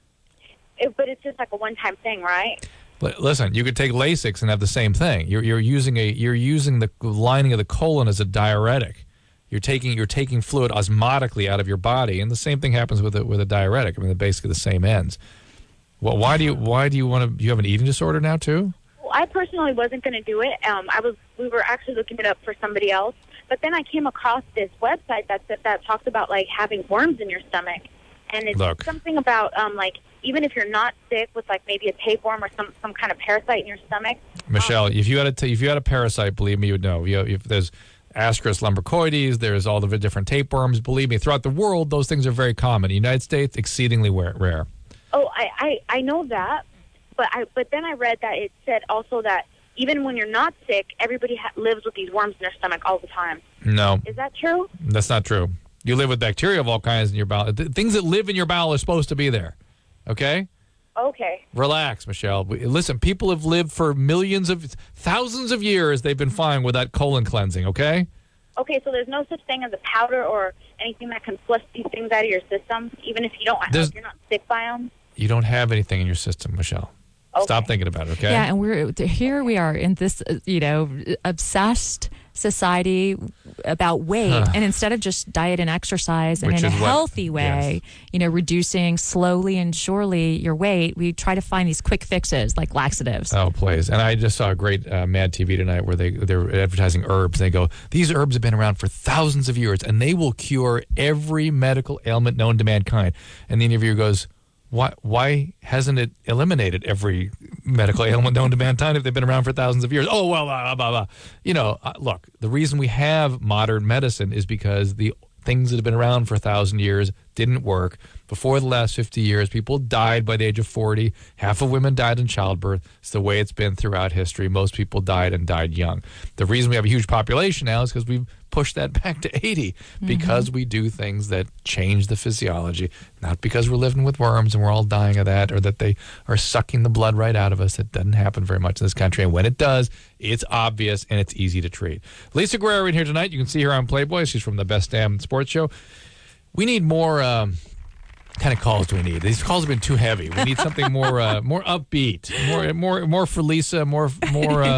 It, but it's just like a one-time thing, right? L- Listen, you could take Lasix and have the same thing. You're, you're using a you're using the lining of the colon as a diuretic. You're taking you're taking fluid osmotically out of your body, and the same thing happens with a, with a diuretic. I mean, they're basically the same ends. Well, why do you why do you want to? You have an eating disorder now too? Well, I personally wasn't going to do it. Um, I was we were actually looking it up for somebody else, but then I came across this website that that, that talks about, like, having worms in your stomach, and it's Look. something about um, like, even if you're not sick with, like, maybe a tapeworm or some some kind of parasite in your stomach. Michelle, um, if you had a t- if you had a parasite, believe me, you would know. You, if there's Ascaris lumbricoides, there's all the different tapeworms. Believe me, throughout the world, those things are very common. In the United States, exceedingly rare. rare. Oh, I, I, I know that, but I but then I read that it said also that even when you're not sick, everybody ha- lives with these worms in their stomach all the time. No, Is that true? that's not true. You live with bacteria of all kinds in your bowel. Th- things that live in your bowel are supposed to be there. Okay? Okay. Relax, Michelle. We- Listen, people have lived for millions of, thousands of years. They've been fine with that colon cleansing, okay? Okay, so there's no such thing as a powder or anything that can flush these things out of your system, even if you don't, There's- if you're not sick by them? You don't have anything in your system, Michelle. Stop thinking about it, okay? Yeah, and we're here. We are in this, uh, you know, obsessed society about weight, Huh. and instead of just diet and exercise, and Which in a is what- healthy way, you know, reducing slowly and surely your weight, we try to find these quick fixes like laxatives. Oh, please. And I just saw a great uh, Mad T V tonight where they, they're advertising herbs. They go, these herbs have been around for thousands of years, and they will cure every medical ailment known to mankind. And the interviewer goes, why why hasn't it eliminated every medical ailment known to mankind if they've been around for thousands of years? Oh, well, blah, blah, blah, blah. You know, uh, look, the reason we have modern medicine is because the things that have been around for a thousand years didn't work. Before the last fifty years, people died by the age of forty. Half of women died in childbirth. It's the way it's been throughout history. Most people died and died young. The reason we have a huge population now is because we've pushed that back to eighty, because we do things that change the physiology, not because we're living with worms and we're all dying of that, or that they are sucking the blood right out of us. That doesn't happen very much in this country. And when it does, it's obvious and it's easy to treat. Lisa Guerrero in here tonight. You can see her on Playboy. She's from the Best Damn Sports Show. We need more... Um, kind of calls do we need? These calls have been too heavy. We need something more uh, more upbeat, more more more for Lisa, more more uh,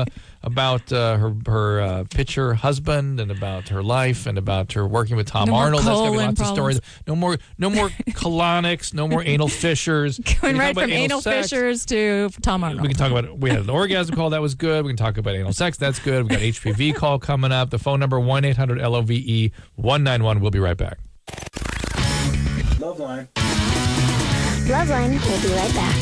about uh, her her uh, pitcher husband and about her life and about her working with Tom No more Arnold. That's gonna be colon lots of problems. stories. No more no more colonics. No more anal fissures. We Going can talk right about from anal sex. fissures to Tom Arnold. We can talk about. We had an orgasm call that was good. We can talk about anal sex. That's good. We got H P V call coming up. The phone number one eight hundred L O V E one nine one. We'll be right back. Loveline. Loveline will be right back.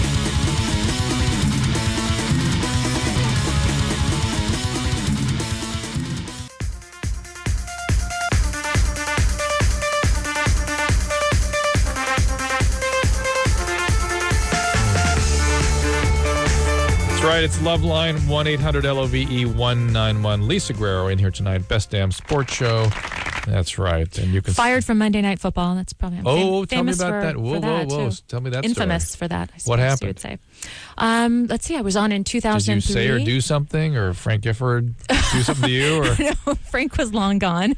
That's right. It's Loveline, one eight hundred L O V E one nine one. Lisa Guerrero in here tonight. Best Damn Sports Show. That's right. And you can Fired from Monday Night Football. That's probably I'm Oh, fam- tell me famous about for, that. Whoa, for that, whoa, whoa. too. Tell me that Infamous story. for that, I suppose What you happened? would say. Um, let's see. I was on in two thousand Did three. you say or do something, or Frank Gifford do something to you? Or No, Frank was long gone.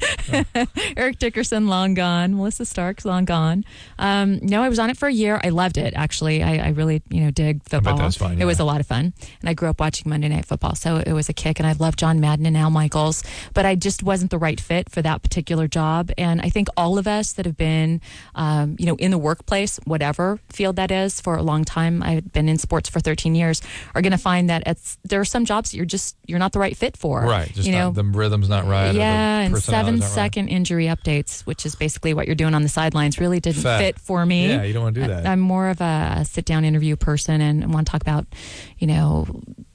Eric Dickerson, long gone. Melissa Starks, long gone. Um, no, I was on it for a year. I loved it, actually. I, I really, you know, dig football. that's fun, It yeah. was a lot of fun. And I grew up watching Monday Night Football, so it was a kick. And I loved John Madden and Al Michaels. But I just wasn't the right fit for that particular job. And I think all of us that have been, um, you know, in the workplace, whatever field that is, for a long time, I've been in sports for thirteen years, are going to find that it's, there are some jobs that you're just, you're not the right fit for. right, just you know, not, the rhythm's not right. or the yeah, and personality's seven not right. second injury updates, which is basically what you're doing on the sidelines, really didn't Fat. fit for me. Yeah, you don't want to do that. I'm more of a sit down interview person and want to talk about, you know,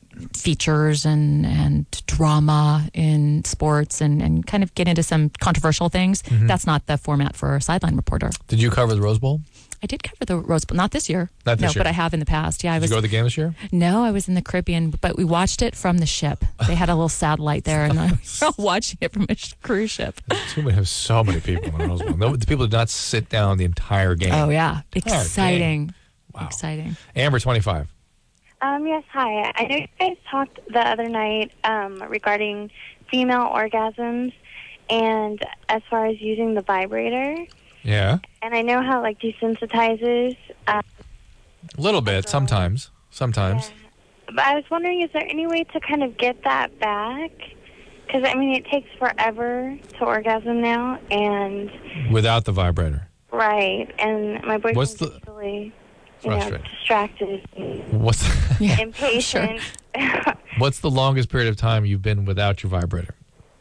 features and, and drama in sports and, and kind of get into some controversial things. Mhm. That's not the format for a sideline reporter. Did you cover the Rose Bowl? I did cover the Rose Bowl, not this year. Not this no, year. but I have in the past. Yeah, I Did was. you go to the game this year? No, I was in the Caribbean, but we watched it from the ship. They had a little satellite there, and I was watching it from a sh- cruise ship. Too many, have so many people in the Rose Bowl. No, the people did not sit down the entire game. Oh yeah, Entire exciting! game. Wow. Exciting. Amber, twenty-five. Um, yes, hi. I know you guys talked the other night um, regarding female orgasms and as far as using the vibrator. Yeah, And I know how, like, desensitizes. Um, a little bit. Sometimes. Sometimes. but I was wondering, is there any way to kind of get that back? Because, I mean, it takes forever to orgasm now. And, Without the vibrator. right, and my boyfriend's What's the- usually, you know, Frustrating. distracted and What's impatient. What's the longest period of time you've been without your vibrator?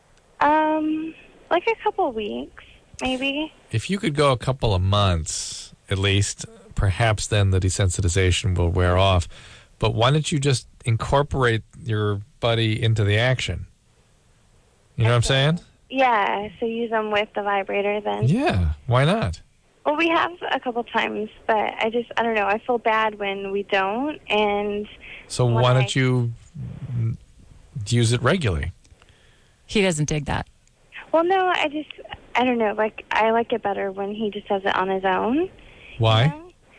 um, like a couple weeks, maybe. If you could go a couple of months, at least, perhaps then the desensitization will wear off. But why don't you just incorporate your buddy into the action? You know what I'm saying? Yeah, so use them with the vibrator then. Yeah, why not? Well, we have a couple times, but I just, I don't know, I feel bad when we don't, and So when why I- don't you mm, use it regularly? He doesn't dig that. Well, no, I just, I don't know, like, I like it better when he just does it on his own. Why?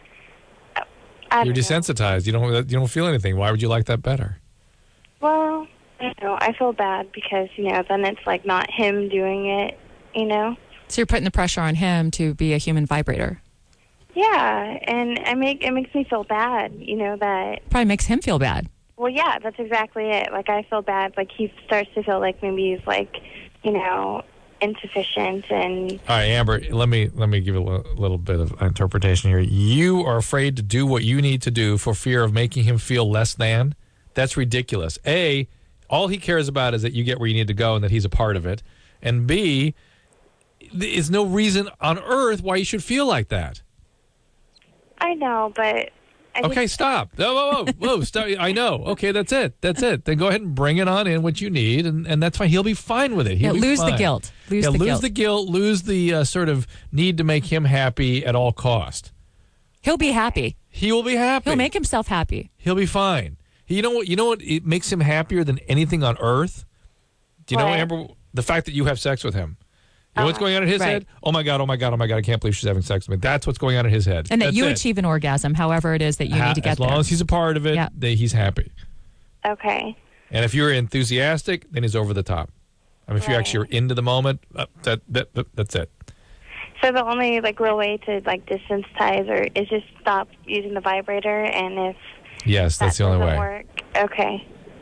I You're don't know. desensitized. You don't. You don't feel anything. Why would you like that better? Well, I don't know, I feel bad because, you know, then it's, like, not him doing it, you know? So you're putting the pressure on him to be a human vibrator. Yeah, and I make it makes me feel bad, you know, that, Probably makes him feel bad. well, yeah, that's exactly it. Like, I feel bad, like, he starts to feel like maybe he's, like, you know, insufficient and, All right, Amber. Let me let me give you a li- little bit of interpretation here. You are afraid to do what you need to do for fear of making him feel less than. That's ridiculous. A, all he cares about is that you get where you need to go and that he's a part of it. And B, there's no reason on earth why you should feel like that. I know, but I Okay, just, stop. Whoa, whoa, whoa, whoa, stop. I know. Okay, that's it. That's it. Then go ahead and bring it on in what you need, and, and that's fine. He'll be fine with it. He'll Yeah, be lose the fine. guilt. Lose yeah, the lose guilt. the guilt. Lose the uh, sort of need to make him happy at all cost. He'll be happy. He will be happy. He'll make himself happy. He'll be fine. You know what? You know what? It makes him happier than anything on earth. Do you know, What? Amber? The fact that you have sex with him. You know what's Uh-huh. going on in his Right. head? Oh my god! Oh my god! Oh my god! I can't believe she's having sex with me. That's what's going on in his head. And that That's you it. achieve an orgasm, however it is that you Ha- need to get as long there. as he's a part of it, Yeah. that he's happy. okay. And if you're enthusiastic, then he's over the top. I mean, if you Right. actually are into the moment, uh, that, that that that's it. So the only, like, real way to, like, desensitize or is just stop using the vibrator, and if Yes, that's that the only doesn't way. work, okay.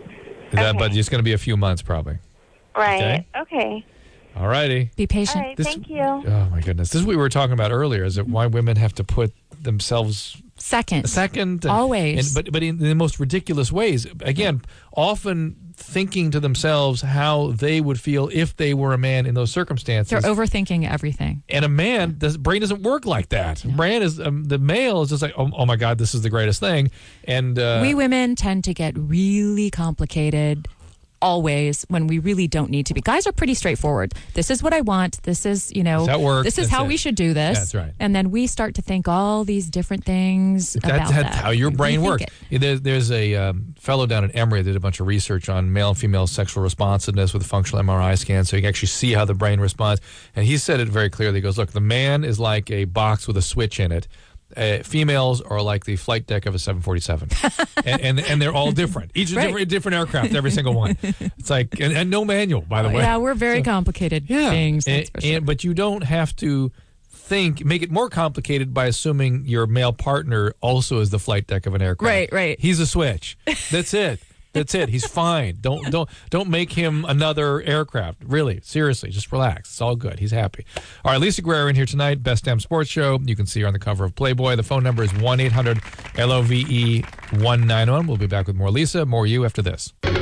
That, Okay. but it's going to be a few months probably. Right. Okay. All righty. Be patient. All right. This- Thank you. Oh my goodness, this is what we were talking about earlier. Is that why women have to put themselves Second. second, and, Always. and, but but in the most ridiculous ways. Again, often thinking to themselves how they would feel if they were a man in those circumstances. They're overthinking everything. And a man, does, brain doesn't work like that. Brain is um, the male is just like, oh, oh my God, this is the greatest thing. And uh, We women tend to get really complicated always when we really don't need to be. Guys are pretty straightforward. This is what I want. This is, you know, That works. this is That's how it. we should do this. That's right. And then we start to think all these different things That's, about that's that. how your brain We works. think Yeah, There's, there's a um, fellow down at Emory that did a bunch of research on male and female sexual responsiveness with a functional M R I scan, so you can actually see how the brain responds. And he said it very clearly. He goes, look, the man is like a box with a switch in it. Uh, females are like the flight deck of a seven forty-seven, and, and and they're all different. Each is Right. different, different aircraft, every single one. It's like and, and no manual, by the way. Yeah, we're very So- complicated Yeah, beings. and, That's for sure. and- but you don't have to think make it more complicated by assuming your male partner also is the flight deck of an aircraft. Right, right. He's a switch. That's it. That's it. He's fine. Don't don't don't make him another aircraft. Really, seriously, just relax. It's all good. He's happy. All right, Lisa Guerrero in here tonight. Best Damn Sports Show. You can see her on the cover of Playboy. The phone number is one eight hundred L O V E one nine one. We'll be back with more Lisa, more you after this. We'll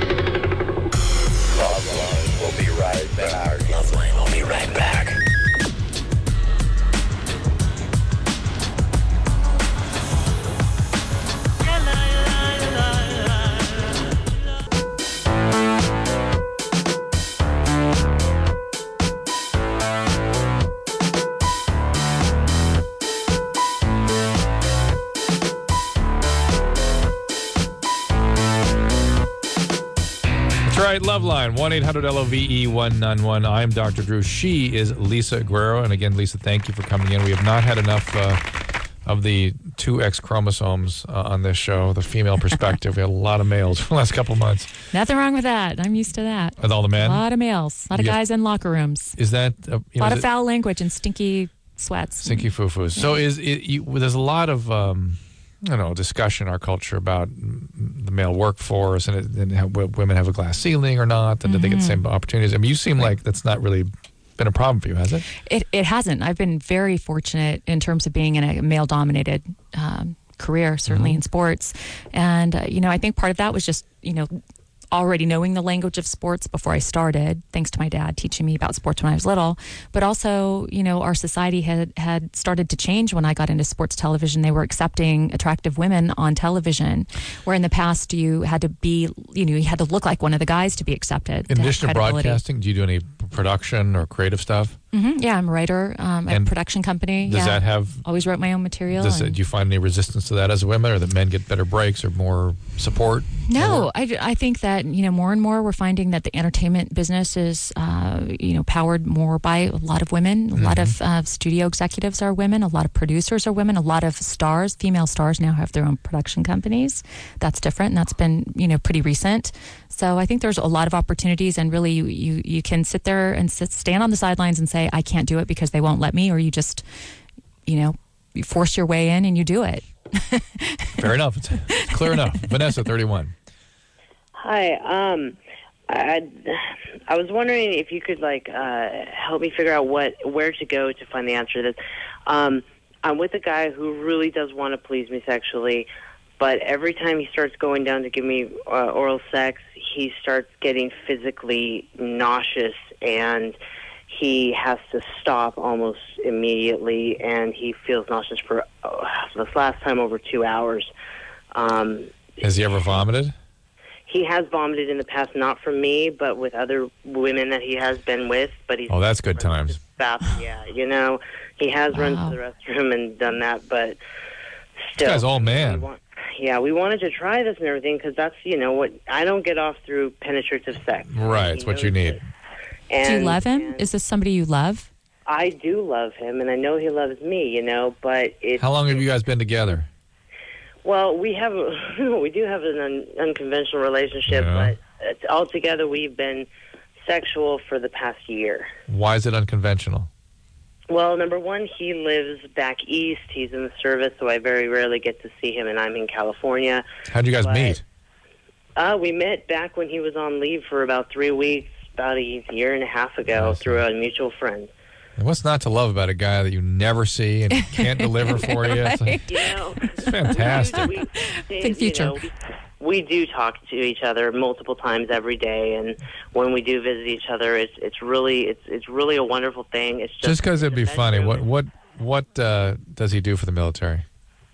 be right back. Loveline will be right back. That's right, Loveline, one eight hundred L O V E one nine one. I'm Doctor Drew. She is Lisa Guerrero. And again, Lisa, thank you for coming in. We have not had enough uh, of the two X chromosomes uh, on this show, the female perspective. We had a lot of males for the last couple of months. Nothing wrong with that. I'm used to that. With all the men? A lot of males. A lot of You get- guys in locker rooms. Is that... Uh, you A know, lot is of it- foul language and stinky sweats. Stinky foo-foos. So is it, you, there's a lot of... Um, I don't know, discussion in our culture about the male workforce and, it, and how w- women have a glass ceiling or not, and do they get the same opportunities? I mean, you seem like that's not really been a problem for you, has it? It it hasn't. I've been very fortunate in terms of being in a male dominated um, career, certainly Mm-hmm. in sports. And, uh, you know, I think part of that was just, you know, already knowing the language of sports before I started, thanks to my dad teaching me about sports when I was little. But also, you know, our society had, had started to change when I got into sports television. They were accepting attractive women on television, where in the past you had to be, you know, you had to look like one of the guys to be accepted. In to have addition to credibility. broadcasting, do you do any production or creative stuff? hmm Yeah, I'm a writer um, at And a production company. does yeah. that have- Always wrote my own material. Does it, and- do you find any resistance to that as women, or that men get better breaks or more support? No, I, I think that, you know, more and more we're finding that the entertainment business is, uh, you know, powered more by a lot of women. A lot of uh, studio executives are women. A lot of producers are women. A lot of stars, female stars now have their own production companies. That's different, and that's been, you know, pretty recent. So I think there's a lot of opportunities, and really you, you, you can sit there and sit, stand on the sidelines and say, I can't do it because they won't let me, or you just, you know, you force your way in and you do it. Fair enough. It's clear enough. Vanessa, thirty-one. Hi. Um, I I was wondering if you could like uh, help me figure out what where to go to find the answer to this. Um, I'm with a guy who really does want to please me sexually, but every time he starts going down to give me uh, oral sex, he starts getting physically nauseous, and he has to stop almost immediately, and he feels nauseous for uh, this last time over two hours. Um, Has he ever vomited? He has vomited in the past, not from me, but with other women that he has been with. But he's Oh, that's good times. fast. Yeah, you know, he has run to the restroom and done that, but still. This guy's all we man. want- yeah, we wanted to try this and everything because that's, you know, what I don't get off through penetrative sex. Right, it's what you need. And, do you love him? Is this somebody you love? I do love him, and I know he loves me, you know, but it's... How long have you guys been together? Well, we have we do have an un, unconventional relationship, Yeah. but it's, altogether we've been sexual for the past year. Why is it unconventional? Well, number one, he lives back east. He's in the service, so I very rarely get to see him, and I'm in California. How'd you guys But meet? Uh, we met back when he was on leave for about three weeks, about a year and a half ago, through a mutual friend. And what's not to love about a guy that you never see and can't deliver for you? It's, like, You know, it's fantastic. we, Big future. You know, we, we do talk to each other multiple times every day, and when we do visit each other, it's it's really it's it's really a wonderful thing. It's just Just because it'd be funny, what what what uh, does he do for the military?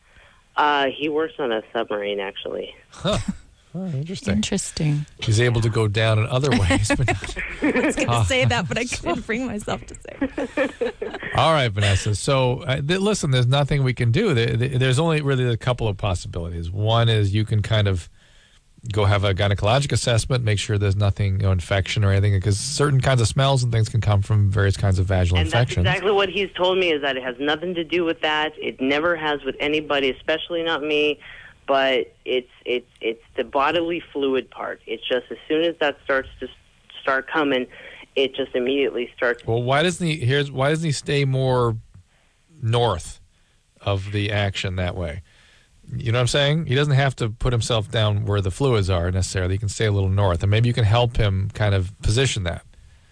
Uh, he works on a submarine, actually. Huh. Oh, interesting. Interesting. He's able to go down in other ways. But I was going to Ah. say that, but I couldn't bring myself to say it. All right, Vanessa. So, uh, th- listen, there's nothing we can do. There, there- there's only really a couple of possibilities. One is you can kind of go have a gynecologic assessment, make sure there's nothing, you know, infection or anything, because certain kinds of smells and things can come from various kinds of vaginal And infections. that's exactly what he's told me, is that it has nothing to do with that. It never has with anybody, especially not me. But it's it's it's the bodily fluid part. It's just as soon as that starts to start coming, it just immediately starts. Well, why doesn't he? Here's why doesn't he stay more north of the action that way? You know what I'm saying? He doesn't have to put himself down where the fluids are necessarily. He can stay a little north, and maybe you can help him kind of position that.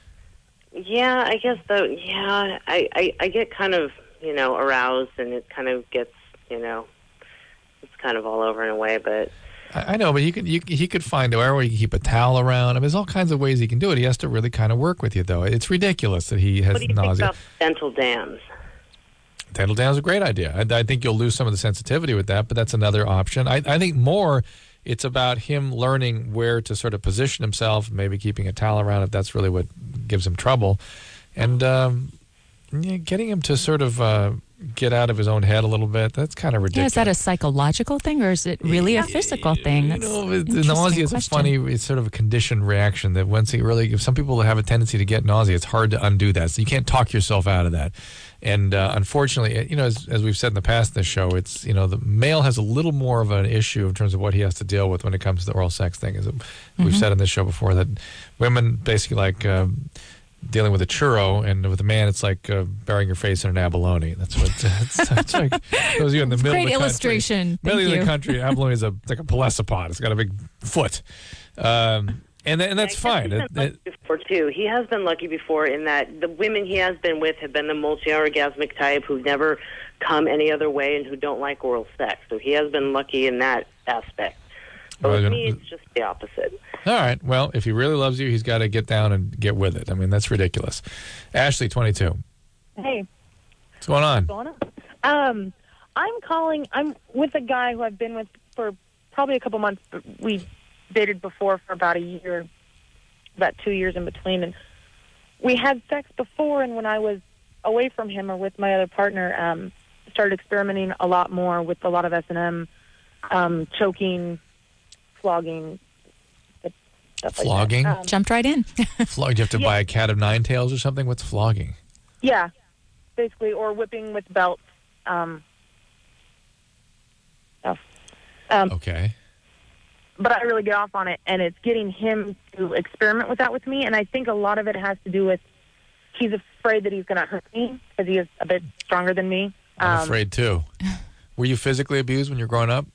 Yeah, I guess though. Yeah, I, I I get kind of you know aroused, and it kind of gets you know it's kind of all over in a way, but. I, I know, but he could you, he could find a way he can keep a towel around. I mean, there's all kinds of ways he can do it. He has to really kind of work with you, though. It's ridiculous that he has What do you nausea. think about dental dams? Dental dam is a great idea. I, I think you'll lose some of the sensitivity with that, but that's another option. I, I think more it's about him learning where to sort of position himself, maybe keeping a towel around if that's really what gives him trouble, and um, yeah, getting him to sort of uh, get out of his own head a little bit. That's kind of Yeah, ridiculous. is that a psychological thing or is it really a physical thing? That's You know, an the interesting nausea is a question. funny, it's sort of a conditioned reaction that once he really, if some people have a tendency to get nausea, it's hard to undo that. So you can't talk yourself out of that. And uh, unfortunately, you know, as, as we've said in the past in this show, it's, you know, the male has a little more of an issue in terms of what he has to deal with when it comes to the oral sex thing. As we've Mhm. said in this show before, that women basically like um, dealing with a churro, and with a man, it's like uh, burying your face in an abalone. That's what it's, it's like. Those of you in the middle Great of the illustration. country, middle Thank of you. the country, abalone is a it's like a pelesipod. It's got a big foot, um, and th- and that's fine. He's It- been lucky before too. He has been lucky before in that the women he has been with have been the multi-orgasmic type who've never come any other way and who don't like oral sex. So he has been lucky in that aspect. But Well, with I me, don't- it's just the opposite. All right. Well, if he really loves you, he's got to get down and get with it. I mean, that's ridiculous. Ashley, twenty-two. Hey, What's going on? what's going on? Um, I'm calling. I'm with a guy who I've been with for probably a couple months. But we dated before for about a year, about two years in between, and we had sex before. And when I was away from him or with my other partner, um, started experimenting a lot more with a lot of S and M, um, choking, flogging. Stuff Flogging? Like that. Um, Jumped right in. Flog? Do you have to Yeah. buy a cat of nine tails or something? What's flogging? Yeah, basically, or whipping with belts. Um, stuff. Um, Okay. But I really get off on it, and it's getting him to experiment with that with me. And I think a lot of it has to do with he's afraid that he's going to hurt me because he is a bit stronger than me. I'm Um, afraid too. Were you physically abused when you were growing up?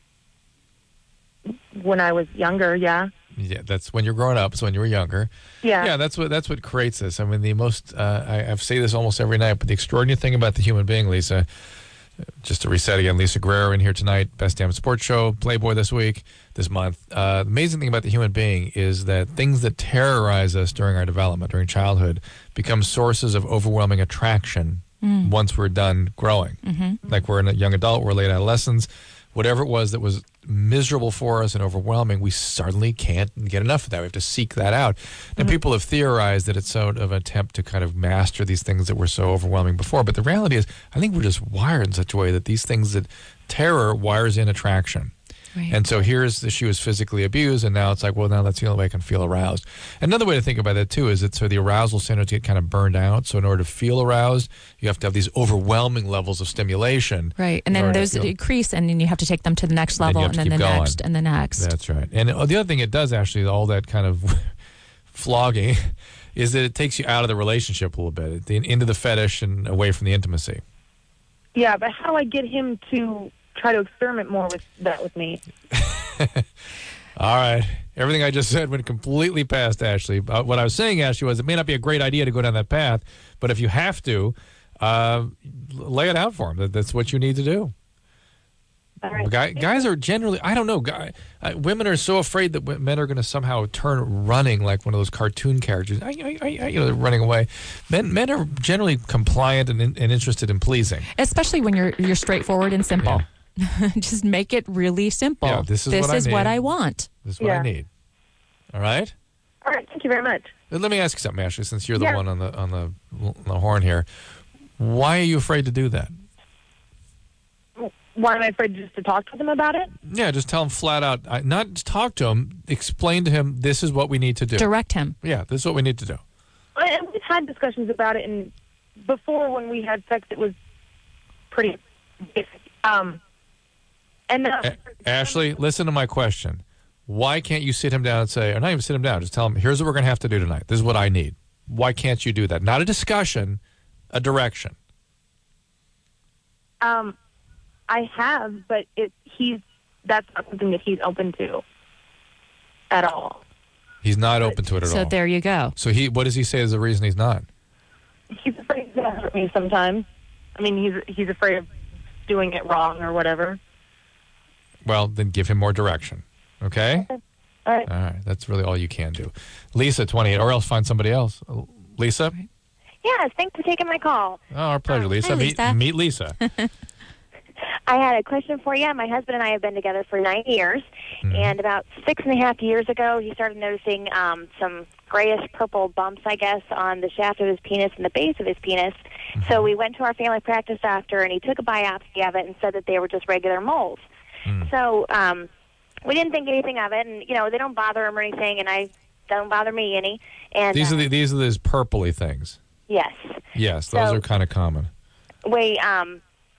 When I was younger, yeah. Yeah, that's when you're growing up. So when you were younger. Yeah. Yeah, that's what that's what creates this. I mean, the most uh, I, I say this almost every night, but the extraordinary thing about the human being, Lisa. Just to reset again, Lisa Guerrero in here tonight, Best Damn Sports Show, Playboy this week, this month. Uh, the amazing thing about the human being is that things that terrorize us during our development, during childhood, become sources of overwhelming attraction Mm. once we're done growing. Mm-hmm. Like we're in a young adult, we're late adolescents, whatever it was that was miserable for us and overwhelming, we suddenly can't get enough of that. We have to seek that out. Now, Mm-hmm. people have theorized that it's sort of an attempt to kind of master these things that were so overwhelming before. But the reality is, I think we're just wired in such a way that these things that terror wires in attraction. Right. And so here's the, she was physically abused, and now it's like, well, now that's the only way I can feel aroused. Another way to think about that, too, is that so the arousal centers get kind of burned out. So in order to feel aroused, you have to have these overwhelming levels of stimulation. Right. And in then order to those feel- decrease, and then you have to take them to the next Then you level, have and to then the keep going. next, and the next. That's right. And uh, the other thing it does, actually, all that kind of flogging, is that it takes you out of the relationship a little bit, the- into the fetish and away from the intimacy. Yeah, but how do I get him to try to experiment more with that with me? All right. Everything I just said went completely past Ashley. Uh, what I was saying, Ashley, was it may not be a great idea to go down that path, but if you have to, uh, lay it out for him. That, that's what you need to do. All right. Guy, guys are generally, I don't know, guy, uh, women are so afraid that w- men are going to somehow turn running like one of those cartoon characters. I, I, I, you know, they're running away. Men, men are generally compliant and, and interested in pleasing. Especially when you're you're straightforward and simple. Yeah. Just make it really simple. Yeah, this is, this what, I is need. what I want. This is what Yeah. I need. All right? All right. Thank you very much. Let me ask you something, Ashley, since you're the Yeah. one on the on the on the horn here. Why are you afraid to do that? Why am I afraid just to talk to them about it? Yeah, just tell him flat out. I, not just talk to him. Explain to him this is what we need to do. Direct him. Yeah, this is what we need to do. I, and we've had discussions about it, and before when we had sex, it was pretty basic. Um, and uh, A- Ashley, listen to my question. Why can't you sit him down and say, or not even sit him down, just tell him, here's what we're going to have to do tonight. This is what I need. Why can't you do that? Not a discussion, a direction. um, I have, but it he's that's not something that he's open to at all. He's not open to it at So all. there you go. So he, what does he say is the reason he's not? He's afraid to hurt me sometimes. I mean, he's he's afraid of doing it wrong or whatever. Well, then give him more direction. Okay? All right. All right. That's really all you can do. Lisa, twenty-eight, or else find somebody else. Lisa? Yes, thanks for taking my call. Oh, our pleasure, Lisa. Hi, Meet, Lisa. meet Lisa. I had a question for you. My husband and I have been together for nine years, Mm-hmm. and about six and a half years ago, he started noticing um, some grayish purple bumps, I guess, on the shaft of his penis and the base of his penis. Mm-hmm. So we went to our family practice doctor, and he took a biopsy of it and said that they were just regular moles. Mm. So um, we didn't think anything of it, and you know they don't bother him or anything, and I don't bother me any. And These uh, are the, these are those purpley things. yes, Yes, those So- are kind of common. we um,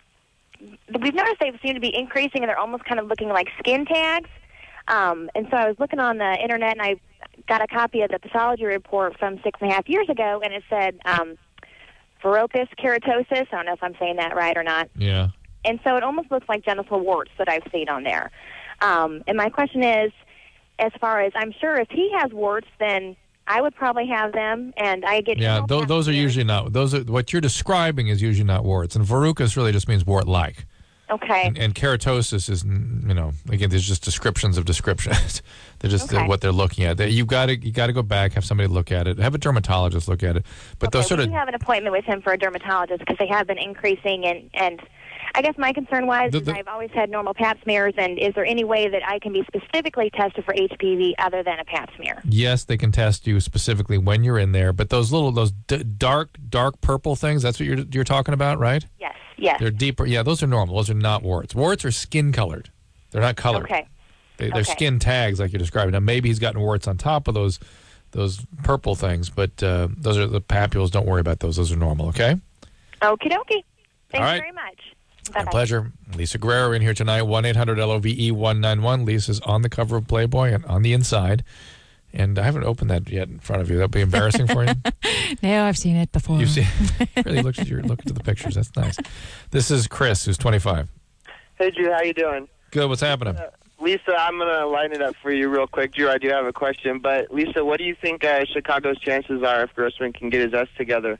we've noticed they seem to be increasing, and they're almost kind of looking like skin tags. Um, and so I was looking on the internet, and I got a copy of the pathology report from six and a half years ago, and it said um, verrucous keratosis. I don't know if I'm saying that right or not. Yeah. And so it almost looks like genital warts that I've seen on there. Um, and my question is, as far as I'm sure if he has warts, then I would probably have them, and I get Yeah, th- those are usually not. Those are what you're describing is usually not warts, and verrucous really just means wart-like. okay. And, and keratosis is, mm, you know, again, there's just descriptions of descriptions. They're just uh, Okay. what they're looking at. They, you've got to you got to go back, have somebody look at it, have a dermatologist look at it. But Okay, those sort we of do have an appointment with him for a dermatologist because they have been increasing, and and I guess my concern was The- is the- I've always had normal Pap smears, and is there any way that I can be specifically tested for H P V other than a Pap smear? yes, they can test you specifically when you're in there. But those little those d- dark dark purple things, that's what you're you're talking about, right? Yes, yes. They're deeper. Yeah, those are normal. Those are not warts. Warts are skin colored. They're not colored. Okay. They, they're Okay. skin tags, like you're describing. Now, maybe he's gotten warts on top of those those purple things, but uh, those are the papules. Don't worry about those. Those are normal, okay? Okie dokie. Thank All right. you very much. My Bye-bye. pleasure. Lisa Guerrero in here tonight, one eight hundred L O V E one nine one. Lisa's on the cover of Playboy and on the inside. And I haven't opened that yet in front of you. That'll be embarrassing for you. No, I've seen it before. You see, really look at your look at the pictures. That's nice. This is Chris, who's twenty-five. Hey, Drew, how you doing? Good. What's happening? Uh, Lisa, I'm going to line it up for you real quick. Drew, I do have a question. But, Lisa, what do you think uh, Chicago's chances are if Grossman can get his S together?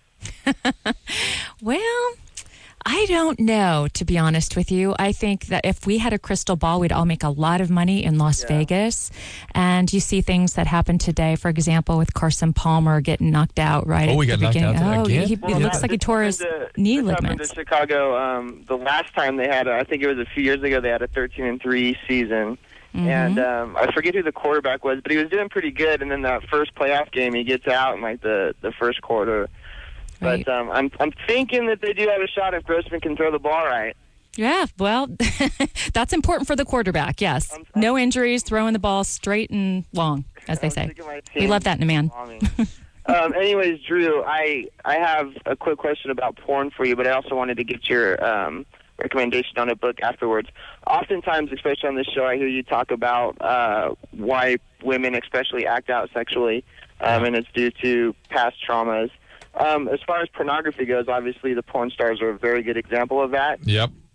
Well, I don't know, to be honest with you. I think that if we had a crystal ball, we'd all make a lot of money in Las Vegas. And you see things that happened today, for example, with Carson Palmer getting knocked out right Oh, at we the got knocked beginning. out oh, again? he, Well, it looks that- like he this tore his happened to- knee this happened ligaments. to Chicago. Um, the last time they had, a, I think it was a few years ago, they had a thirteen and three season. Mm-hmm. And um, I forget who the quarterback was, but he was doing pretty good. And then that first playoff game, he gets out in like the, the first quarter. But um, I'm I'm thinking that they do have a shot if Grossman can throw the ball right. Yeah, well, that's important for the quarterback, yes. No injuries, throwing the ball straight and long, as they say. We love that in a man. um, anyways, Drew, I I have a quick question about porn for you, but I also wanted to get your um, recommendation on a book afterwards. Oftentimes, especially on this show, I hear you talk about uh, why women especially act out sexually, um, and it's due to past traumas. Um, as far as pornography goes, obviously the porn stars are a very good example of that. Yep.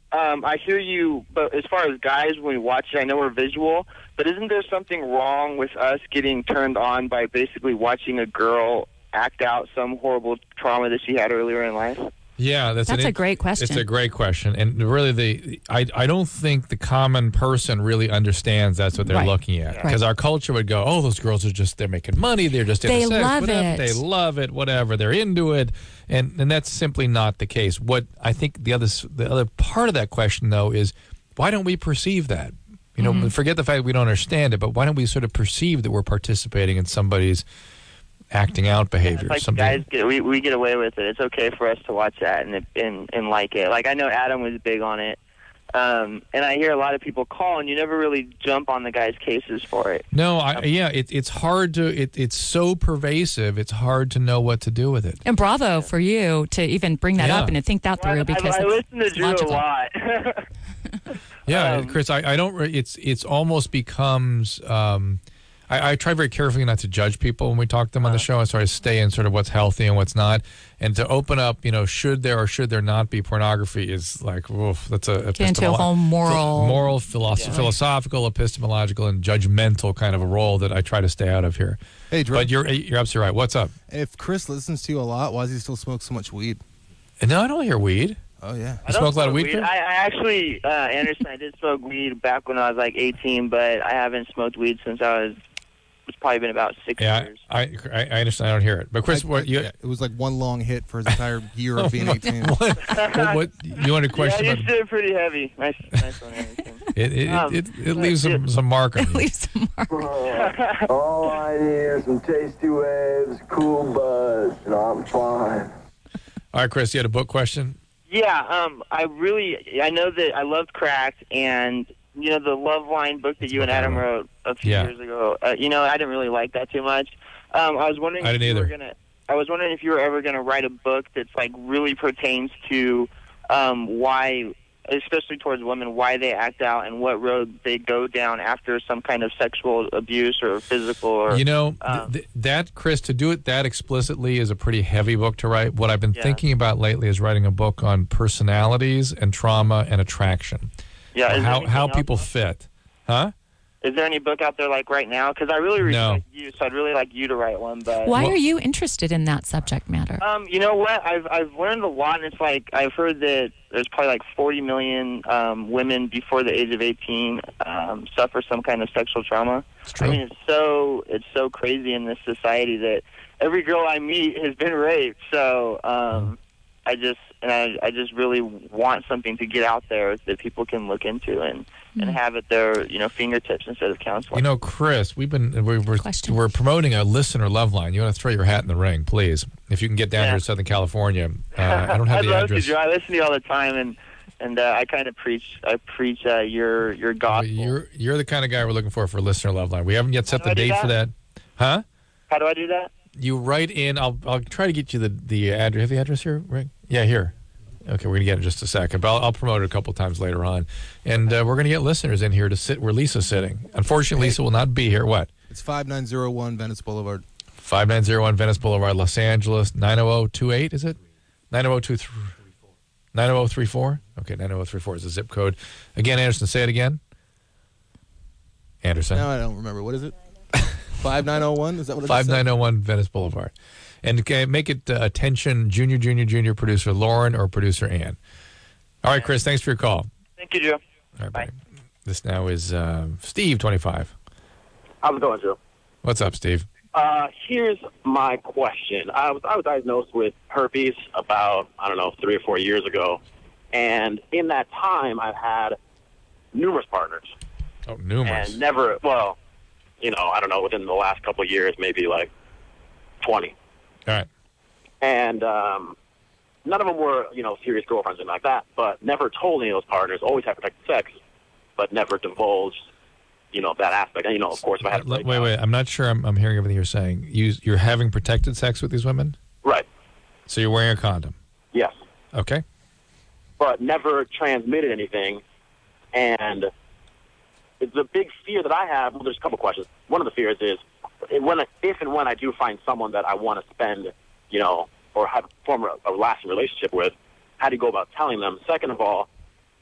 um, I hear you, but as far as guys, when we watch it, I know we're visual, but isn't there something wrong with us getting turned on by basically watching a girl act out some horrible trauma that she had earlier in life? Yeah, that's, That's an a great question. It's a great question, and really, the I I don't think the common person really understands that's what they're Right. looking at, because Right. our culture would go, "Oh, those girls are just they're making money, they're just into They sex, love whatever. it. They love it, whatever, they're into it," and and that's simply not the case. What I think the other s- the other part of that question though is, why don't we perceive that? You know, Mhm. forget the fact we don't understand it, but why don't we sort of perceive that we're participating in somebody's acting out behavior? It's like something- guys get we we get away with it. It's okay for us to watch that and and and like it. Like I know Adam was big on it, um, and I hear a lot of people call, and you never really jump on the guys' cases for it. No, I, yeah, it, it's hard to. It, it's so pervasive. It's hard to know what to do with it. And bravo for you to even bring that Yeah. up and to think that through, because I, I it's listen to Drew logical. a lot. Yeah, Um, Chris, I, I don't. re- It's it's almost becomes. Um, I, I try very carefully not to judge people when we talk to them on Uh-huh. the show. I sort of stay in sort of what's healthy and what's not, and to open up. You know, should there or should there not be pornography is like, oof, that's a Get into a epistemolo- whole moral- moral, philosoph- Yeah. philosophical, epistemological, and judgmental kind of a role that I try to stay out of here. Hey, Drew. But you're you're absolutely right. What's up? If Chris listens to you a lot, why does he still smoke so much weed? No, I don't hear weed. Oh yeah. I You don't smoke a lot of weed, Chris? I, I actually, uh, Anderson, I did smoke weed back when I was like eighteen, but I haven't smoked weed since I was. It's probably been about six Yeah, years. I, I I understand. I don't hear it. But Chris, I- what I- you? It was like one long hit for his entire year of being eighteen. what, what, what you want a question yeah, about? you did pretty heavy. Nice, nice one, Anderson. It it, Um, it, it leaves some, some mark on It you. leaves some mark. All I need is some tasty waves, cool buzz, and I'm fine. All right, Chris, you had a book question? Yeah, um, I really, I know that I loved Cracked, and you know the Love Line book that you and Adam wrote a few Yeah. years ago. Uh, you know, I didn't really like that too much. Um, I was wondering. I if didn't you were either. gonna. I was wondering if you were ever going to write a book that's like really pertains to um, why, especially towards women, why they act out and what road they go down after some kind of sexual abuse or physical. Or You know, th- um, th- that, Chris, to do it that explicitly is a pretty heavy book to write. What I've been Yeah. thinking about lately is writing a book on personalities and trauma and attraction. Yeah, is there how anything how else? people fit. Huh? Is there any book out there like right now? Because I really respect you, so I'd really like you to write one. But Why are you interested in that subject matter? Um, you know what? I've I've learned a lot, and it's like I've heard that there's probably like forty million um, women before the age of eighteen um, suffer some kind of sexual trauma. It's true. I mean, it's so it's so crazy in this society that every girl I meet has been raped. So um, I just and I I just really want something to get out there that people can look into and. And have at their, you know, fingertips instead of counseling. You know, Chris, we've been we, we're we're promoting a listener love line. You want to throw your hat in the ring, please? If you can get down Yeah. here to Southern California, uh, I don't have I'd the love address. to, Joe. I listen to you all the time, and and uh, I kind of preach. I preach uh, your your gospel. You're you're the kind of guy we're looking for for listener love line. We haven't yet set do the I do date for that, huh? How do I do that? You write in. I'll I'll try to get you the the address. Have the address here, Rick? Yeah, here. Okay, we're gonna get it in just a second, but I'll, I'll promote it a couple times later on, and uh, we're gonna get listeners in here to sit where Lisa's sitting. Unfortunately, Lisa will not be here. What? It's five nine zero one Venice Boulevard. Five nine zero one Venice Boulevard, Los Angeles. Nine zero zero two eight. Is it? Nine zero zero two three. Nine zero zero three four. Okay, nine zero zero three four is the zip code. Again, Anderson. Say it again. Anderson. No, I don't remember. What is it? five nine zero one. Is that what it is? Five nine zero one Venice Boulevard, and okay, make it uh, attention, junior, junior, junior producer Lauren or producer Ann. All right, Chris. Thanks for your call. Thank you, Joe. All right, bye. This now is uh, Steve, twenty-five. How's it going, Joe? What's up, Steve? Uh, here's my question. I was I was diagnosed with herpes about, I don't know, three or four years ago. And in that time, I've had numerous partners. Oh, numerous. And never, well, you know, I don't know, within the last couple of years, maybe like twenty. All right. And um, none of them were, you know, serious girlfriends or anything like that, but never told any of those partners, always had protected sex, but never divulged, you know, that aspect. And, you know, of course, if I had to Wait, wait, wait. I'm not sure I'm, I'm hearing everything you're saying. You, you're having protected sex with these women? Right. So you're wearing a condom? Yes. Okay. But never transmitted anything. And it's a big fear that I have. Well, there's a couple questions. One of the fears is when, if and when I do find someone that I want to spend, you know, or have form a, a lasting relationship with, how do you go about telling them? Second of all,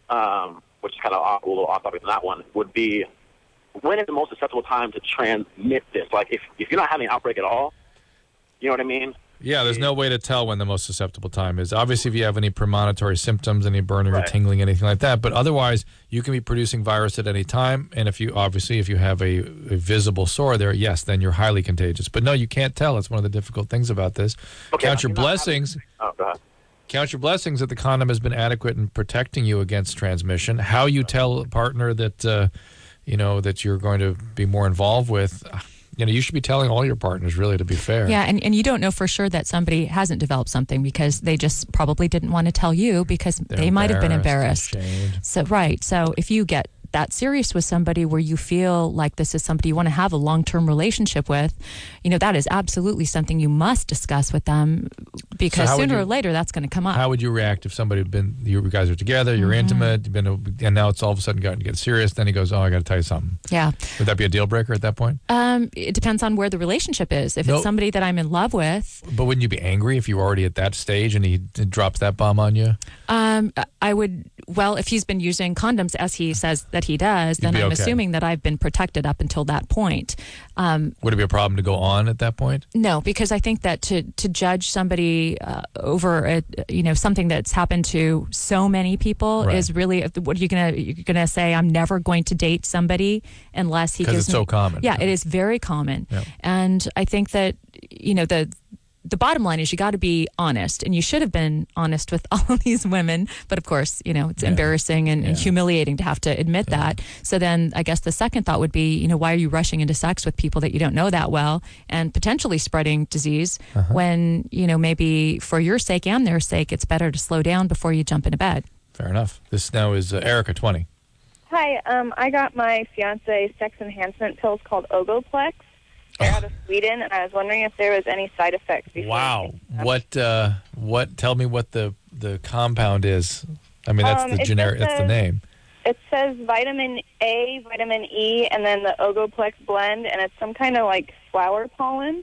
um, which is kind of off, a little off topic than that one, would be when is the most acceptable time to transmit this? Like, if, if you're not having an outbreak at all, you know what I mean? Yeah, there's no way to tell when the most susceptible time is. Obviously, if you have any premonitory symptoms, any burning Right. or tingling, anything like that. But otherwise, you can be producing virus at any time. And if you obviously, if you have a, a visible sore there, yes, then you're highly contagious. But no, you can't tell. It's one of the difficult things about this. Okay, Count your you're not blessings. having- oh, go ahead. Count your blessings that the condom has been adequate in protecting you against transmission. How you tell a partner that uh, you know that you're going to be more involved with. You know, you should be telling all your partners, really, to be fair. Yeah, and, and you don't know for sure that somebody hasn't developed something because they just probably didn't want to tell you because They're they might have been embarrassed, embarrassed. So, right. So if you get that serious with somebody where you feel like this is somebody you want to have a long-term relationship with, you know, that is absolutely something you must discuss with them because So how would sooner you- or later that's going to come up. How would you react if somebody had been, you guys are together, you're Mhm. intimate, you've been, and now it's all of a sudden gotten to get serious, then he goes, oh, I got to tell you something. Yeah. Would that be a deal breaker at that point? Um, it depends on where the relationship is. If No. it's somebody that I'm in love with, But wouldn't you be angry if you were already at that stage and he d- drops that bomb on you? Um, I would, well, if he's been using condoms as he says that he does, then You'd be I'm okay. assuming that I've been protected up until that point. Um, Would it be a problem to go on at that point? no, because I think that to, to judge somebody uh, over a, you know something that's happened to so many people Right. is really what are you gonna you're gonna say I'm never going to date somebody unless he 'Cause gives it's so me- common. Yeah, it is very common, Yeah. and I think that you know the. The bottom line is you got to be honest, and you should have been honest with all of these women. But of course, you know, it's embarrassing and, and humiliating to have to admit that. So then I guess the second thought would be, you know, why are you rushing into sex with people that you don't know that well and potentially spreading disease Uh-huh. when, you know, maybe for your sake and their sake, it's better to slow down before you jump into bed. Fair enough. This now is uh, Erica, twenty. Hi, um, I got my fiance sex enhancement pills called Ogoplex. They're out of Sweden, and I was wondering if there was any side effects. before Wow. What, uh, what, tell me what the, the compound is. I mean, that's Um, the it generic, just that's the says- name. It says vitamin A, vitamin E, and then the Ogoplex blend, and it's some kind of like flower pollen.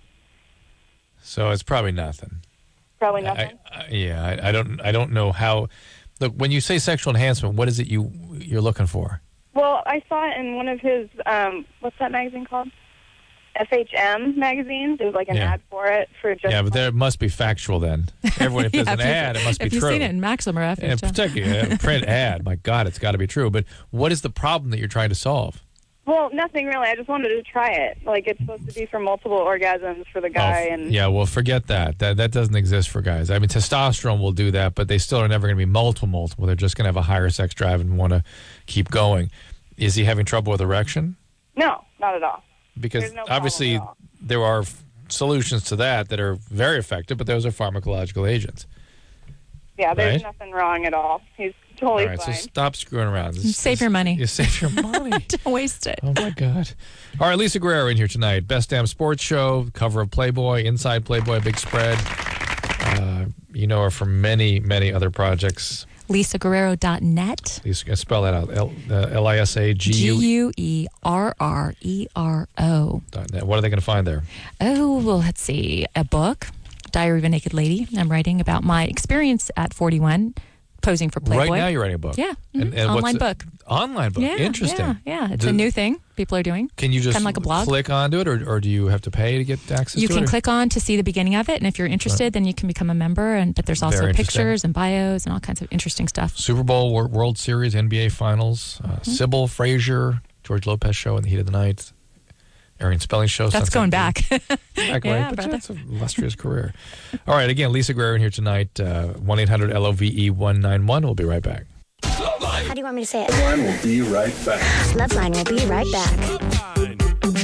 So it's probably nothing. Probably nothing. I, I, yeah, I, I don't, I don't know how. Look, when you say sexual enhancement, what is it you you're looking for? Well, I saw it in one of his, um, what's that magazine called? F H M magazines. There was like an Yeah. ad for it for just. yeah, but there must be factual then. Everyone, if there's Yeah, an if you- ad, it must be if true. you've seen it in Maxim or F H M. And particularly a print ad, my God, it's got to be true. But what is the problem that you're trying to solve? Well, nothing really. I just wanted to try it. Like it's supposed to be for multiple orgasms for the guy, and Yeah, well, forget that. That that doesn't exist for guys. I mean, testosterone will do that, but they still are never going to be multiple, multiple. They're just going to have a higher sex drive and want to keep going. Is he having trouble with erection? no, not at all. Because There's no problem obviously at all. there are f- solutions to that that are very effective, but those are pharmacological agents. Yeah, there's Right. nothing wrong at all. He's totally All right, fine. so stop screwing around. This- Save your money. You save your money. Don't waste it. Oh, my God. All right, Lisa Guerrero in here tonight. Best Damn Sports Show, cover of Playboy, Inside Playboy, Big Spread. Uh, you know her from many, many other projects. Lisa Guerrero dot net. Lisa, spell that out. L, uh, L I S A G G U U E R R E R O. dot net. What are they going to find there? Oh, well, let's see. A book, Diary of a Naked Lady. I'm writing about my experience at forty-one, posing for Playboy. Right now you're writing a book. Yeah. And, mhm. and what's Online it- book. Online book. Yeah, Interesting. Yeah, yeah. It's Do- a new thing people are doing. Can you just kind of like a blog? click onto it, or, or do you have to pay to get access You to it? can or- click on to see the beginning of it, and if you're interested, then you can become a member. And but there's also Very interesting. pictures and bios and all kinds of interesting stuff. Super Bowl, Wor- World Series, N B A Finals, uh, Mm-hmm. Sybil, Frazier, George Lopez show in the heat of the night, Arian Spelling show. That's Sunset going View. back. Back Yeah, right, but brother. that's an illustrious career. All right, again, Lisa Guerrero in here tonight. Uh, one eight hundred L O V E one nine one. We'll be right back. How do you want me to say it? Line will be right back. Loveline will be right back.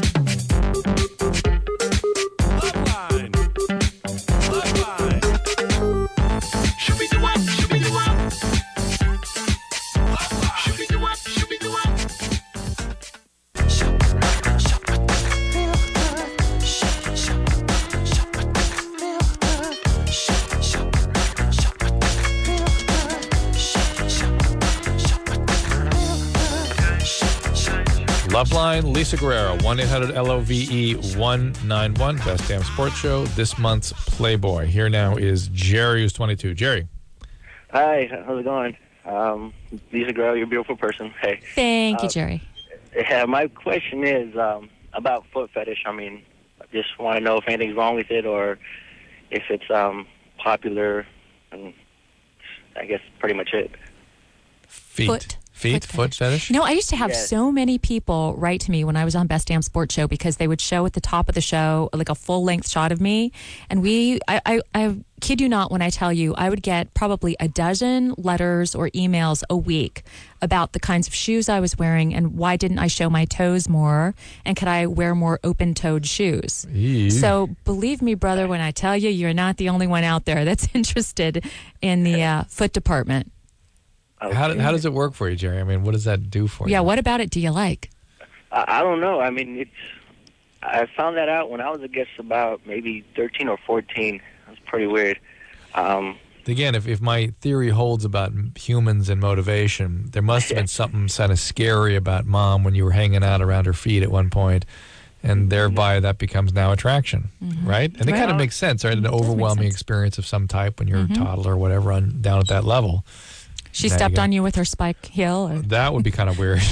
Loveline, Lisa Guerrero, one eight hundred L O V E one nine one. Best Damn Sports Show. This month's Playboy. Here now is Jerry, who's twenty-two. Jerry. Hi, how's it going? Um, Lisa Guerrero, you're a beautiful person. Hey. Thank you, Uh, Jerry. Yeah, my question is um, about foot fetish. I mean, I just want to know if anything's wrong with it or if it's um, popular, and I guess pretty much it. Feet. Foot. Feet? Foot fetish? You know, I used to have Yes. so many people write to me when I was on Best Damn Sports Show because they would show at the top of the show like a full length shot of me. And we, I, I, I kid you not when I tell you, I would get probably a dozen letters or emails a week about the kinds of shoes I was wearing and why didn't I show my toes more and could I wear more open toed shoes. Eee. So believe me, brother, when I tell you, you're not the only one out there that's interested in the uh, foot department. How, how does it work for you, Jerry? I mean, what does that do for you? Yeah, what about it do you like? I, I don't know. I mean, it's. I found that out when I was, I guess, about maybe thirteen or fourteen. It was pretty weird. Um, Again, if, if my theory holds about humans and motivation, there must have been something kind of scary about mom when you were hanging out around her feet at one point, and thereby that becomes now attraction, Mm-hmm. right? And it kind of makes sense, right? An overwhelming experience of some type when you're Mhm. a toddler or whatever on down at that level. She Now you stepped go- on you with her spike heel? Or? That would be kind of weird.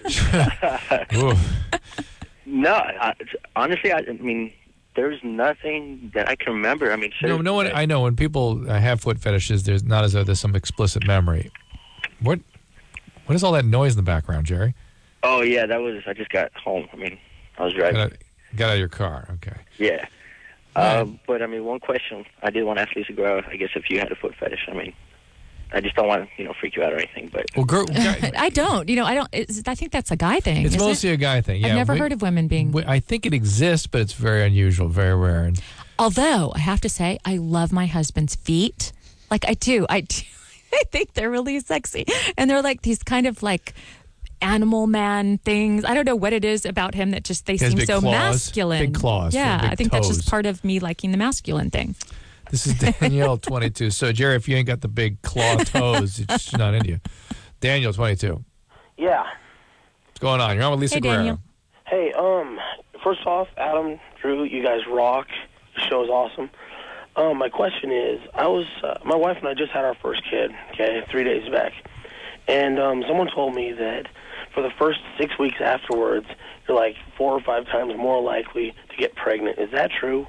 Ooh. no, I, honestly, I, I mean, there's nothing that I can remember. I mean, No, no one. I know when people uh, have foot fetishes, there's not as though there's some explicit memory. What? What is all that noise in the background, Jerry? Oh yeah, that was. I just got home. I mean, I was driving. Got out, got out of your car. Okay. Yeah. Uh, but I mean, one question I did want to ask Lisa Guerrero. I guess if you had a foot fetish, I mean, I just don't want to, you know, freak you out or anything. But well, girl, I don't. You know, I don't. It's, I think that's a guy thing. It's isn't mostly it? a guy thing. Yeah, I've never we- heard of women being. we- I think it exists, but it's very unusual, very rare. And Although I have to say, I love my husband's feet. Like I do. I do. I think they're really sexy, and they're like these kind of like animal man things. I don't know what it is about him that just they He has seem big so claws. masculine. Big claws, Yeah, big I think that's toes. just part of me liking the masculine thing. this is Danielle, twenty-two. So, Jerry, if you ain't got the big claw toes, it's just not into you. Daniel, twenty-two. Yeah. What's going on? You're on with Lisa Hey, Guerrero. Daniel. Hey, um, first off, Adam, Drew, you guys rock. The show's awesome. Um, my question is, I was, uh, my wife and I just had our first kid, okay, three days back. And um, someone told me that for the first six weeks afterwards, you're like four or five times more likely to get pregnant. Is that true?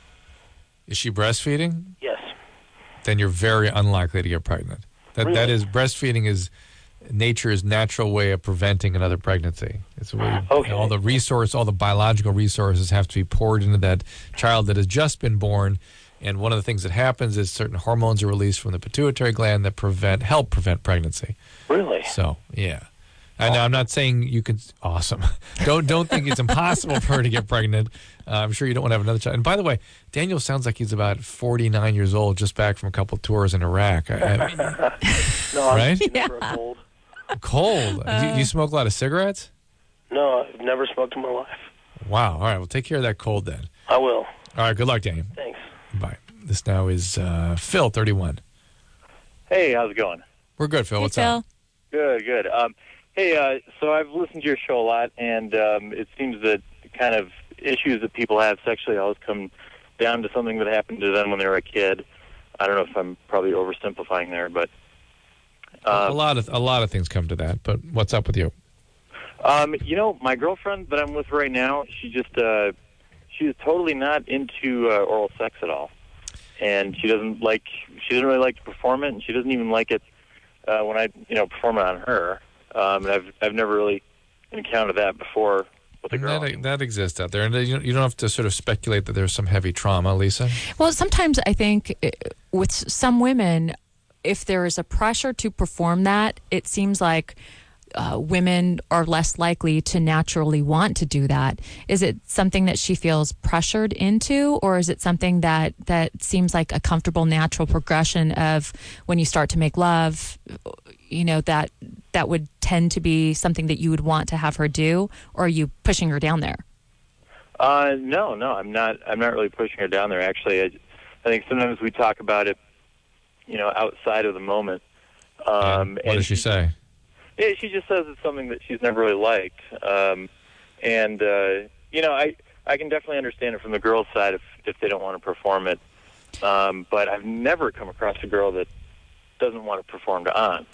Is she breastfeeding? Yes. Then you're very unlikely to get pregnant. That that Really? is breastfeeding is nature's natural way of preventing another pregnancy. It's a way Okay. all the resource, all the biological resources have to be poured into that child that has just been born. And one of the things that happens is certain hormones are released from the pituitary gland that prevent help prevent pregnancy. Really? So yeah. And I'm not saying you can. Awesome. Don't don't think it's impossible for her to get pregnant. Uh, I'm sure you don't want to have another child. And by the way, Daniel sounds like he's about forty-nine years old, just back from a couple of tours in Iraq. I, I, No, I'm Right? just for a cold. cold. do, you, do you smoke a lot of cigarettes? No, I've never smoked in my life. Wow. All right. Well, take care of that cold then. I will. All right. Good luck, Daniel. Thanks. Bye. This now is uh, Phil, thirty-one. Hey, how's it going? We're good, Phil. Hey, What's Phil. up? Good, good. Um, hey, uh, so I've listened to your show a lot, and um, it seems that the kind of issues that people have sexually always come down to something that happened to them when they were a kid. I don't know if I'm probably oversimplifying there, but a lot of a lot of things come to that. But what's up with you? um, you know, my girlfriend that I'm with right now, she just uh, she's totally not into uh, oral sex at all, and she doesn't like she doesn't really like to perform it, and she doesn't even like it uh, when I you know perform it on her. Um, and I've I've never really encountered that before with a girl. That, that exists out there, and you you don't have to sort of speculate that there's some heavy trauma, Lisa. Well, sometimes I think uh, with some women, if there is a pressure to perform that, it seems like uh, women are less likely to naturally want to do that. Is it something that she feels pressured into, or is it something that, that seems like a comfortable, natural progression of when you start to make love, you know, that that would tend to be something that you would want to have her do, or are you pushing her down there? Uh, no, no, I'm not. I'm not really pushing her down there. Actually, I, I think sometimes we talk about it, you know, outside of the moment. Um, What and does she say? Yeah, she just says it's something that she's never really liked. Um, and uh, you know, I I can definitely understand it from the girl's side if if they don't want to perform it. Um, but I've never come across a girl that doesn't want to perform to on.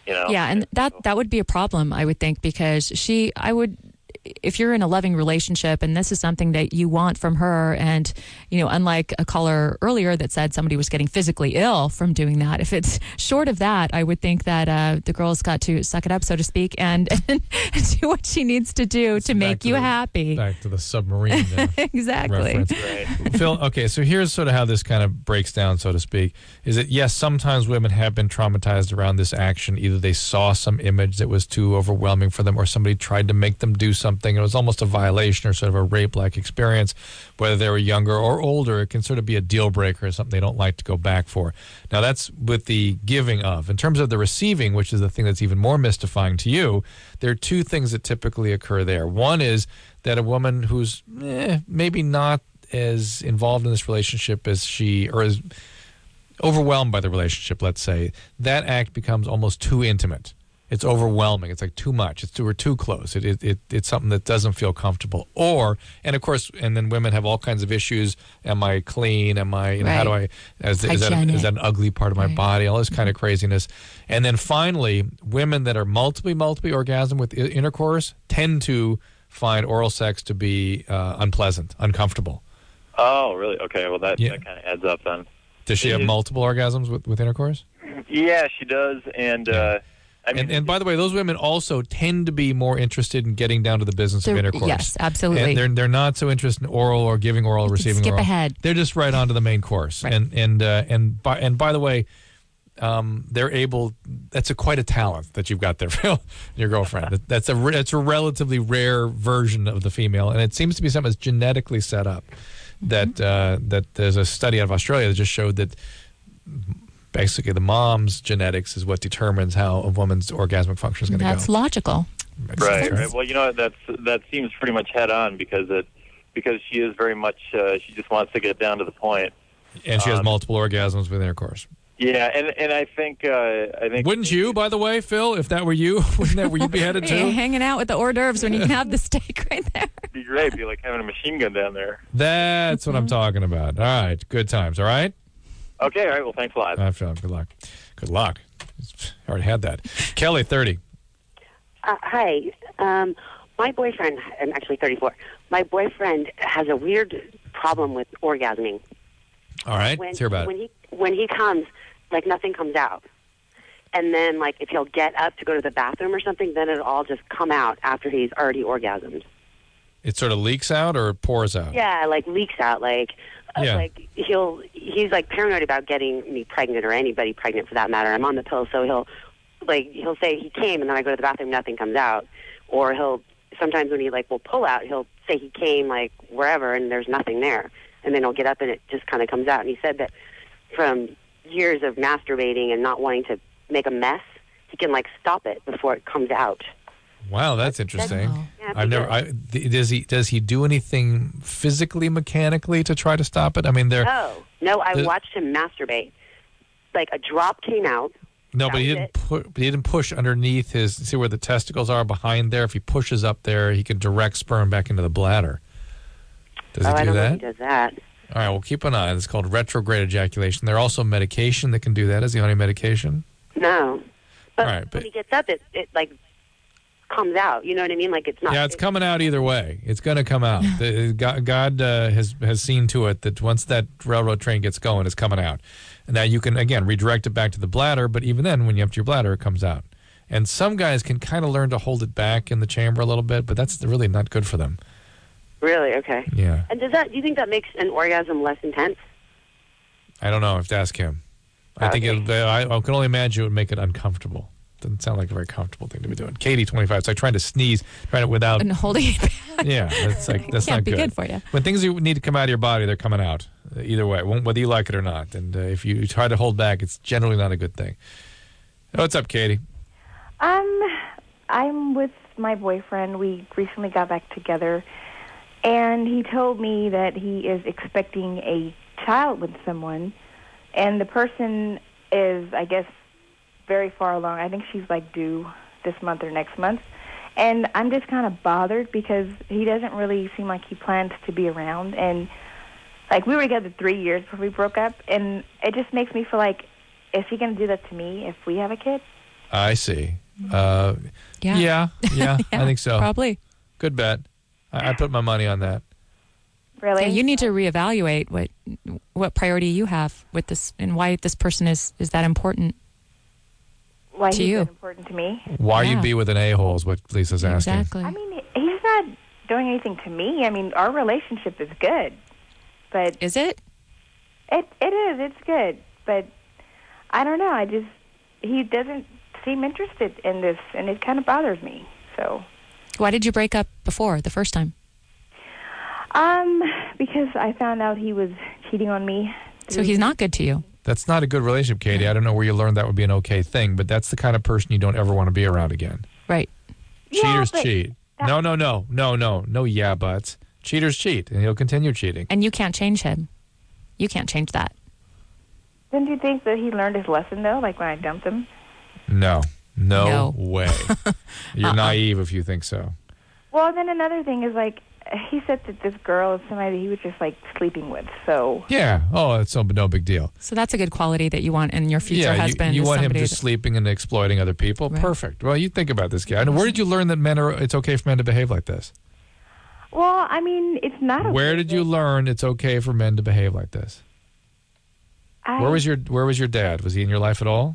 You know? Yeah, and that that would be a problem, I would think, because she, I would, if you're in a loving relationship and this is something that you want from her, and, you know, unlike a caller earlier that said somebody was getting physically ill from doing that, if it's short of that, I would think that uh, the girl's got to suck it up, so to speak, and, and do what she needs to do It's to make to you the- happy. Back to the submarine. uh, Exactly. reference. Phil, okay, so here's sort of how this kind of breaks down, so to speak, is that, yes, sometimes women have been traumatized around this action. Either they saw some image that was too overwhelming for them, or somebody tried to make them do something. It was almost a violation or sort of a rape-like experience. Whether they were younger or older, it can sort of be a deal breaker or something they don't like to go back for. Now, that's with the giving of. In terms of the receiving, which is the thing that's even more mystifying to you, there are two things that typically occur there. One is that a woman who's eh, maybe not as involved in this relationship as she, or is overwhelmed by the relationship, let's say, that act becomes almost too intimate. It's overwhelming. It's like too much. It's too, we're too close. It, it, it it's something that doesn't feel comfortable. Or, and of course, and then women have all kinds of issues. Am I clean? Am I, you know, how do I, is, is, that, is that an ugly part of my body? All this kind of craziness. And then finally, women that are multiply, multiply orgasm with i- intercourse tend to find oral sex to be uh, unpleasant, uncomfortable. Oh, really? Okay. Well, that, Yeah. that kind of adds up then. Does she have It- multiple orgasms with, with intercourse? Yeah, she does. And uh, I mean, and, and by the way, those women also tend to be more interested in getting down to the business of They're- intercourse. yes, absolutely. And they're they're not so interested in oral or giving oral, or receiving skip oral. ahead. They're just right on to the main course. And and uh, and by and by the way, um, they're able. That's a quite a talent that you've got there, Phil, your girlfriend. That- That's a re- that's a relatively rare version of the female, and it seems to be something that's genetically set up. That uh, that there's a study out of Australia that just showed that basically the mom's genetics is what determines how a woman's orgasmic function is going to go. That's logical. right, right. Well, you know, that's that seems pretty much head on because it because she is very much uh, she just wants to get down to the point. And she has Um, multiple orgasms with intercourse. Yeah, and and I think uh, I think Wouldn't you, by the way, Phil? If that were you, wouldn't that were you beheaded Hey, too? hanging out with the hors d'oeuvres when you can have the steak right there. it'd be great, it'd be like having a machine gun down there. That's what I'm talking about. All right, good times. All right. Okay, all right. Well, thanks a lot. All right, Phil. Good luck. Good luck. I already had that. Kelly, thirty. Uh, hi. Um, my boyfriend, I'm actually thirty-four. My boyfriend has a weird problem with orgasming. All right, When, let's hear about when it. he when he comes, like nothing comes out, and then like if he'll get up to go to the bathroom or something, then it'll all just come out after he's already orgasmed. It sort of leaks out or pours out. Yeah, like leaks out. Like uh, Yeah. like he'll he's like paranoid about getting me pregnant or anybody pregnant for that matter. I'm on the pill, so he'll like he'll say he came, and then I go to the bathroom, nothing comes out, or he'll sometimes when he like will pull out, he'll say he came like wherever, and there's nothing there, and then he'll get up and it just kind of comes out. And he said that from years of masturbating and not wanting to make a mess, he can like stop it before it comes out. Wow, that's interesting. Yeah, I've never. I, th- does he does he do anything physically, mechanically to try to stop it? I mean, there. No, no, I the- watched him masturbate. Like a drop came out. No, That but he was didn't. Pu- but he didn't push underneath his. See where the testicles are behind there. If he pushes up there, he can direct sperm back into the bladder. Does oh, he I do don't know that? if he does that. All right, well, keep an eye. It's called retrograde ejaculation. There's also medication that can do that. Is the only medication? No. But All right, when but he gets up, it, it like comes out. You know what I mean? Like it's not. yeah, it's coming out either way. It's going to come out. The, God, God uh, has has seen to it that once that railroad train gets going, it's coming out. And now you can again redirect it back to the bladder. But even then, when you empty your bladder, it comes out. And some guys can kind of learn to hold it back in the chamber a little bit, but that's really not good for them. Really? Okay. Yeah, And does that? Do you think that makes an orgasm less intense? I don't know. I have to ask him. I think it, I, I can only imagine it would make it uncomfortable. Doesn't sound like a very comfortable thing to be doing. Katie, twenty-five. It's like trying to sneeze, trying it without. And holding it back. Yeah, that's like that's Can't not be good. good for you. When things you need to come out of your body, they're coming out. Uh, Either way, won't- whether you like it or not. And uh, if you try to hold back, it's generally not a good thing. What's up, Katie? Um, I'm with my boyfriend. We recently got back together, and he told me that he is expecting a child with someone, and the person is, I guess, very far along. I think she's like due this month or next month. And I'm just kind of bothered because he doesn't really seem like he plans to be around. And, like, we were together three years before we broke up, and it just makes me feel like, is he going to do that to me if we have a kid? I see. Uh, Yeah. yeah, yeah, Yeah, I think so. probably. Good bet. I, I put my money on that. Really? Yeah, you need to reevaluate what what priority you have with this and why this person is, is that important Why to he's you. been important to me. Why Yeah. you'd be with an a-hole is what Lisa's asking. Exactly. I mean, he's not doing anything to me. I mean, our relationship is good, but is it? It it is. It's good, but I don't know. I just he doesn't seem interested in this, and it kind of bothers me. So, Why did you break up before, the first time? um, because I found out he was cheating on me. So he's not good to you. That's not a good relationship, Katie. I don't know where you learned that would be an okay thing, but that's the kind of person you don't ever want to be around again. Right. Cheaters but cheat. No, no, no, no, no, no yeah buts. Cheaters cheat, and he'll continue cheating. And you can't change him. You can't change that. Didn't you think that he learned his lesson though? Like when I dumped him. No, no, No. way. You're Uh-uh. naive if you think so. Well, then another thing is like he said that this girl is somebody that he was just like sleeping with. So Yeah. Oh, it's no, no big deal. So that's a good quality that you want in your future yeah, husband. you, you is want him somebody just that- sleeping and exploiting other people. Right. Perfect. Well, you think about this guy. And where did you learn that men are? It's okay for men to behave like this. well, I mean, it's not. Okay, Where did you learn it's okay for men to behave like this? I, Where was your Where was your dad? Was he in your life at all?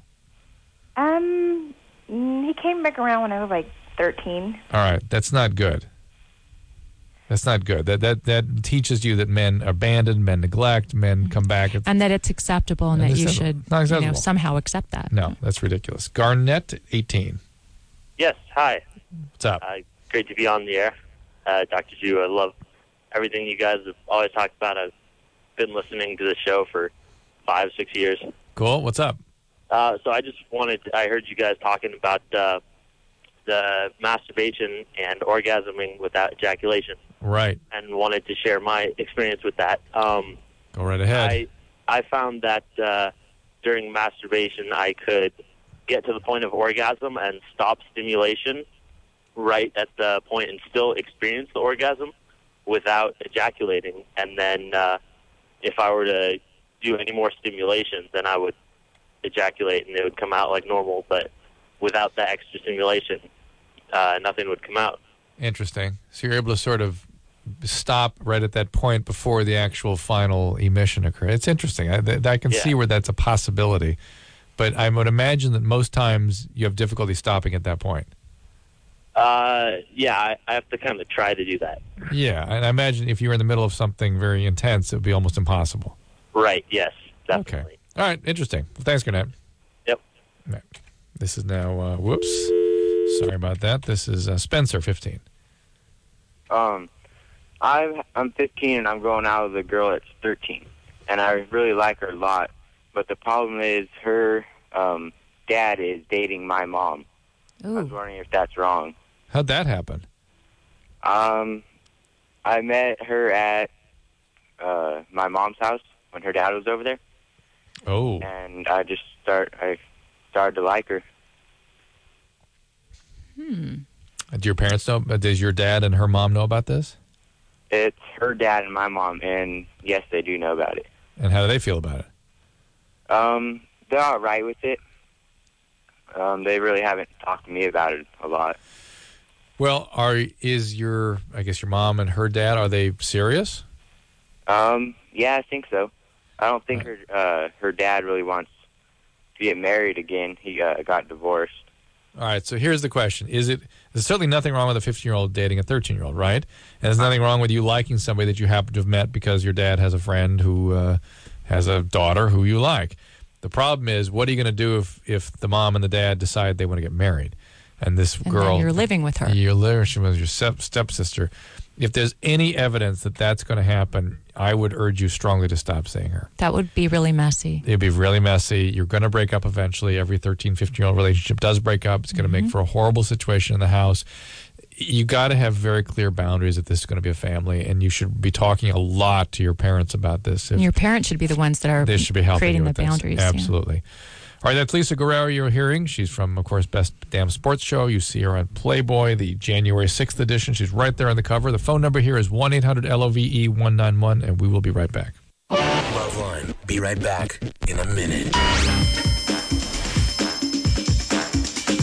Um, mm, he came back around when I was like thirteen. All right, that's not good. That's not good. That that that teaches you that men abandon, men neglect, men come back. It's, and that it's acceptable and that you Unacceptable. should Not you know, acceptable. somehow accept that. no, that's ridiculous. Garnett, eighteen. Yes, hi. What's up? Uh, great to be on the air. Uh, Doctor Drew, I love everything you guys have always talked about. I've been listening to the show for five, six years. Cool. What's up? Uh, so I just wanted to, I heard you guys talking about uh, the masturbation and orgasming without ejaculation, Right. and wanted to share my experience with that. Um, Go right ahead. I I found that uh, during masturbation I could get to the point of orgasm and stop stimulation right at the point and still experience the orgasm without ejaculating. And then uh, if I were to do any more stimulation, then I would ejaculate and it would come out like normal. But without that extra stimulation, uh, nothing would come out. Interesting. So you're able to sort of stop right at that point before the actual final emission occurs. It's interesting. I, th- I can Yeah. see where that's a possibility. But I would imagine that most times you have difficulty stopping at that point. Uh, yeah, I, I have to kind of try to do that. Yeah, and I imagine if you were in the middle of something very intense, it would be almost impossible. Right, yes, definitely. Okay. All right, interesting. Well, thanks, Garnett. Yep. Right. This is now, uh, whoops. Sorry about that. This is uh, Spencer, fifteen. Um, I'm I'm fifteen and I'm going out with a girl that's thirteen, and I really like her a lot. But the problem is her um, dad is dating my mom. I was wondering if that's wrong. How'd that happen? Um, I met her at uh, my mom's house when her dad was over there, Oh. and I just start I started to like her. Hmm. Do your parents know? uh, Does your dad and her mom know about this? It's her dad and my mom, and yes, they do know about it. And how do they feel about it? Um, they're all right with it. Um, they really haven't talked to me about it a lot. Well, are is your I guess your mom and her dad, are they serious? Um, yeah, I think so. I don't think her uh, her dad really wants to get married again. He uh, got divorced. All right, so here's the question. Is it there's certainly nothing wrong with a fifteen-year-old dating a thirteen-year-old, right? And there's nothing wrong with you liking somebody that you happen to have met because your dad has a friend who uh, has a daughter who you like. The problem is, what are you going to do if, if the mom and the dad decide they want to get married? And this And girl... then you're living with her. You're living, she was your step, stepsister. If there's any evidence that that's going to happen, I would urge you strongly to stop seeing her. That would be really messy. It'd be really messy. You're going to break up eventually. Every thirteen, fifteen-year-old relationship does break up. It's going to make for a horrible situation in the house. You got to have very clear boundaries if this is going to be a family, and you should be talking a lot to your parents about this. If And your parents should be the ones that are they should be helping creating you the with this. boundaries. yeah. Absolutely. All right, that's Lisa Guerrero you're hearing. She's from, of course, Best Damn Sports Show. You see her on Playboy, the January sixth edition. She's right there on the cover. The phone number here is one eight hundred L O V E one nine one, and we will be right back. Loveline. Be right back in a minute.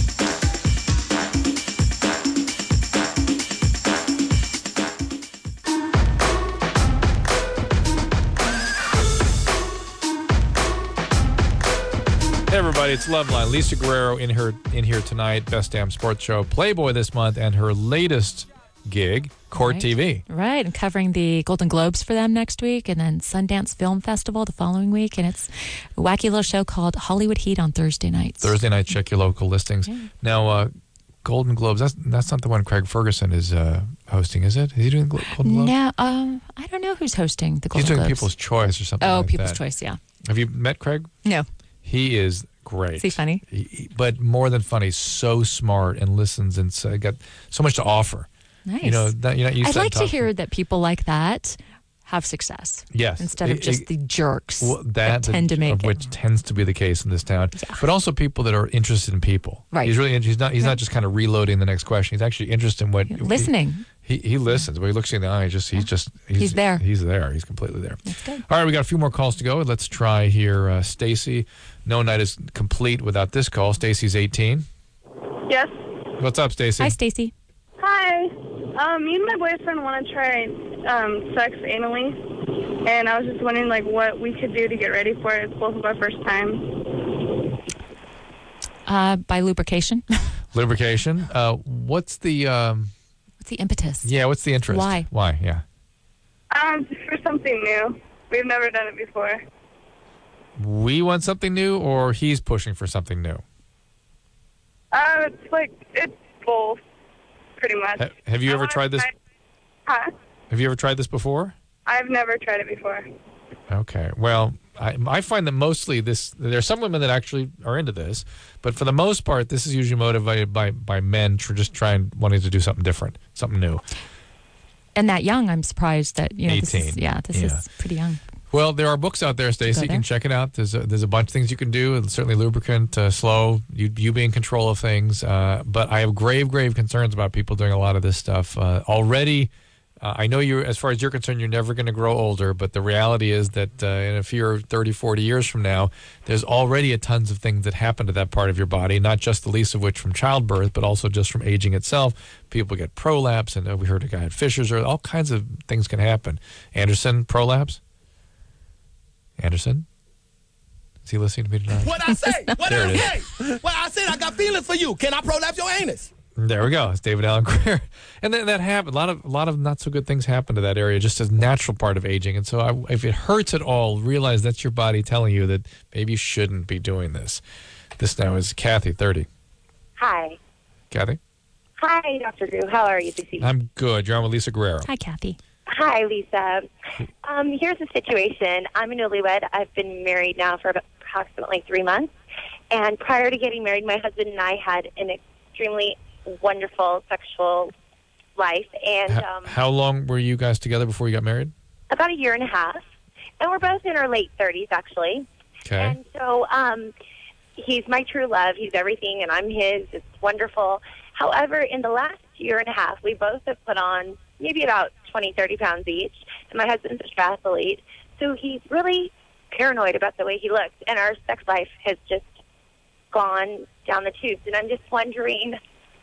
everybody. It's Loveline. Lisa Guerrero in her in here tonight. Best Damn Sports Show. Playboy this month, and her latest gig, Court Right. T V. Right, and covering the Golden Globes for them next week, and then Sundance Film Festival the following week, and it's a wacky little show called Hollywood Heat on Thursday nights. Thursday night, check your local listings. Now, uh, Golden Globes, that's that's not the one Craig Ferguson is uh, hosting, is it? Is he doing Glo- Golden Globes? No, um, I don't know who's hosting the Golden He's doing Globes. People's Choice or something Oh, like People's that. Choice, yeah. Have you met Craig? No. He is great. Is he funny? He- he- but more than funny, so smart and listens and so, got so much to offer. Nice. You know, that, you're not used I'd to that like to talk- hear that people like that have success. Yes. Instead of It- just it- the jerks Well, that, that tend to make of it. which tends to be the case in this town, but also people that are interested in people. Right. He's really he's not he's Right. not just kind of reloading the next question. He's actually interested in what Listening. He he, he listens. When he looks you in the eye, just he's just he's, He's there. He's there. He's completely there. That's good. All right, we got a few more calls to go. Let's try here. Uh, Stacy, no night is complete without this call. Stacy's eighteen. Yes. What's up, Stacy? Hi, Stacy. Hi. Um, me and my boyfriend want to try um, sex anally, and I was just wondering like what we could do to get ready for it. It's both of our first time. Uh, by lubrication. Lubrication. Uh, what's the um, What's the impetus? yeah? What's the interest? Why? Why? Yeah. Um, just for something new. We've never done it before. We want something new, or he's pushing for something new. Uh, it's like it's both, pretty much. Ha- have you ever tried this? Huh? Have you ever tried this before? I've never tried it before. Okay. Well, I, I find that mostly this. There's some women that actually are into this, but for the most part, this is usually motivated by by men for just trying wanting to do something different, something new. And that young, I'm surprised that, you know, this is, eighteen. yeah, this Yeah. is pretty young. Well, there are books out there, Stacey. Go You there. can check it out. There's a, there's a bunch of things you can do, and certainly lubricant, uh, slow, you you be in control of things. Uh, but I have grave, grave concerns about people doing a lot of this stuff uh, already. Uh, I know you're, as far as you're concerned, you're never going to grow older, but the reality is that uh, in a few thirty, forty years from now, there's already a tons of things that happen to that part of your body, not just the least of which from childbirth, but also just from aging itself. People get prolapse, and uh, we heard a guy had fissures, or all kinds of things can happen. Anderson, prolapse? Anderson? Is he listening to me tonight? What I say? What There I it is. say? Well, I said I got feelings for you. Can I prolapse your anus? There we go. It's David Allen Greer. And then that happened. A lot of a lot of not so good things happen to that area, just as a natural part of aging. And so I, if it hurts at all, realize that's your body telling you that maybe you shouldn't be doing this. This now is Kathy, thirty. Hi. Kathy? Hi, Doctor Drew. How are you this evening? I'm good. You're on with Lisa Guerrero. Hi, Kathy. Hi, Lisa. Um, here's the situation. I'm a newlywed. I've been married now for about approximately three months. And prior to getting married, my husband and I had an extremely wonderful sexual life. And H- um, How long were you guys together before you got married? about a year and a half. And we're both in our late thirties, actually. Okay. And so um, he's my true love. He's everything, and I'm his. It's wonderful. However, in the last year and a half, we both have put on maybe about twenty, thirty pounds each. And my husband's a triathlete. So he's really paranoid about the way he looks. And our sex life has just gone down the tubes. And I'm just wondering,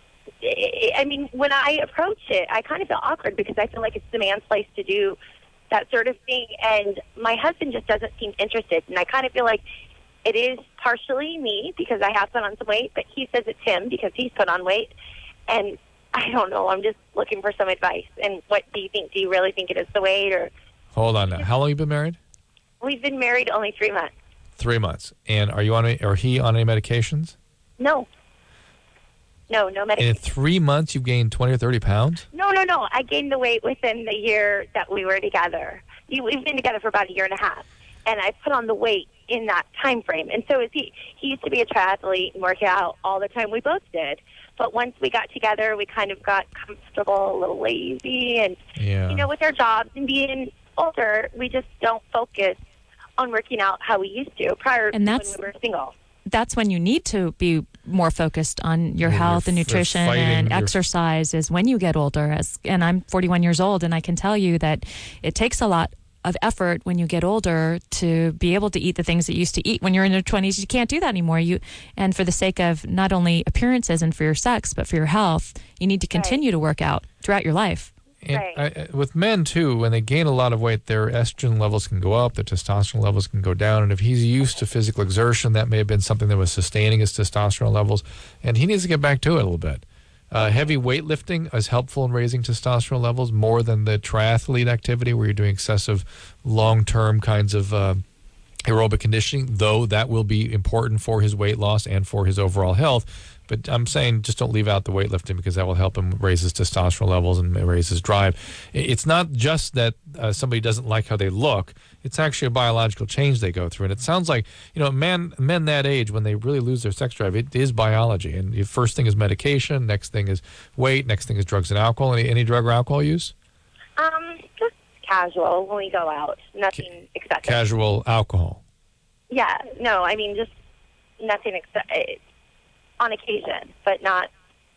I mean, when I approach it, I kind of feel awkward because I feel like it's the man's place to do that sort of thing. And my husband just doesn't seem interested. And I kind of feel like it is partially me because I have put on some weight, but he says it's him because he's put on weight. And I don't know. I'm just looking for some advice. And what do you think? Do you really think it is the weight? Or Hold on now. How long have you been married? we've been married only three months. Three months. And are you on any, or he on any medications? No. No, no And medication. in three months, you've gained twenty or thirty pounds? No, no, no. I gained the weight within the year that we were together. You- We've been together for about a year and a half, and I put on the weight in that time frame. And so is he. He used to be a triathlete and work out all the time. We both did. But once we got together, we kind of got comfortable, a little lazy, and Yeah. you know, with our jobs and being older, we just don't focus on working out how we used to prior And to that's- when we were single. That's when you need to be more focused on your Yeah, health and you're- you're nutrition fighting, and you're- exercise is when you get older. As and I'm forty-one years old, and I can tell you that it takes a lot of effort when you get older to be able to eat the things that you used to eat when you're in your twenties. You can't do that anymore. You and for the sake of not only appearances and for your sex, but for your health, you need to continue to work out throughout your life. And Right. I, I- with men, too, when they gain a lot of weight, their estrogen levels can go up, their testosterone levels can go down. And if he's used to physical exertion, that may have been something that was sustaining his testosterone levels. And he needs to get back to it a little bit. Uh, heavy weightlifting is helpful in raising testosterone levels more than the triathlete activity where you're doing excessive long-term kinds of uh, aerobic conditioning, though that will be important for his weight loss and for his overall health. But I'm saying just don't leave out the weightlifting because that will help him raise his testosterone levels and raise his drive. It's not just that uh, somebody doesn't like how they look. It's actually a biological change they go through. And it sounds like, you know, man, men that age, when they really lose their sex drive, it is biology. And the first thing is medication. Next thing is weight. Next thing is drugs and alcohol. Any, any drug or alcohol use? Um, just casual when we go out. Nothing excessive. Casual alcohol. Yeah, no, I mean just nothing ex- on occasion, but not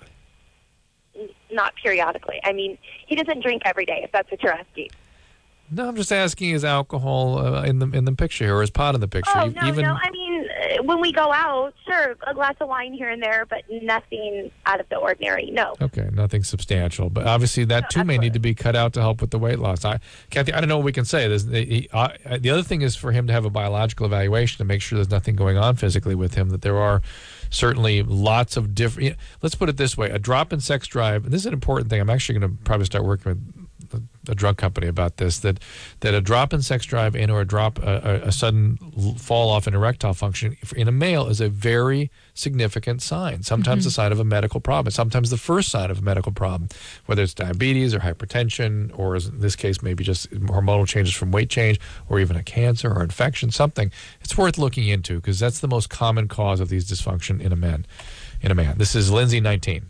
not periodically. I mean, he doesn't drink every day, if that's what you're asking. No, I'm just asking, is alcohol uh, in the in the picture here, or is pot in the picture? Oh, E- no, Even no, I mean, uh, when we go out, sure, a glass of wine here and there, but nothing out of the ordinary, no. Okay, nothing substantial, but obviously that too may need to be cut out to help with the weight loss. I, Kathy, I don't know what we can say. There's, he, I, the other thing is for him to have a biological evaluation to make sure there's nothing going on physically with him. That there are certainly lots of different. You know, let's put it this way: a drop in sex drive. And this is an important thing. I'm actually going to probably start working with a drug company about this, that that a drop in sex drive and or a drop a, a sudden fall off in erectile function in a male is a very significant sign, sometimes Mhm. a sign of a medical problem, sometimes the first sign of a medical problem, whether it's diabetes or hypertension, or as in this case maybe just hormonal changes from weight change, or even a cancer or infection, something. It's worth looking into because that's the most common cause of these dysfunction in a man in a man. This is Lindsay, nineteen.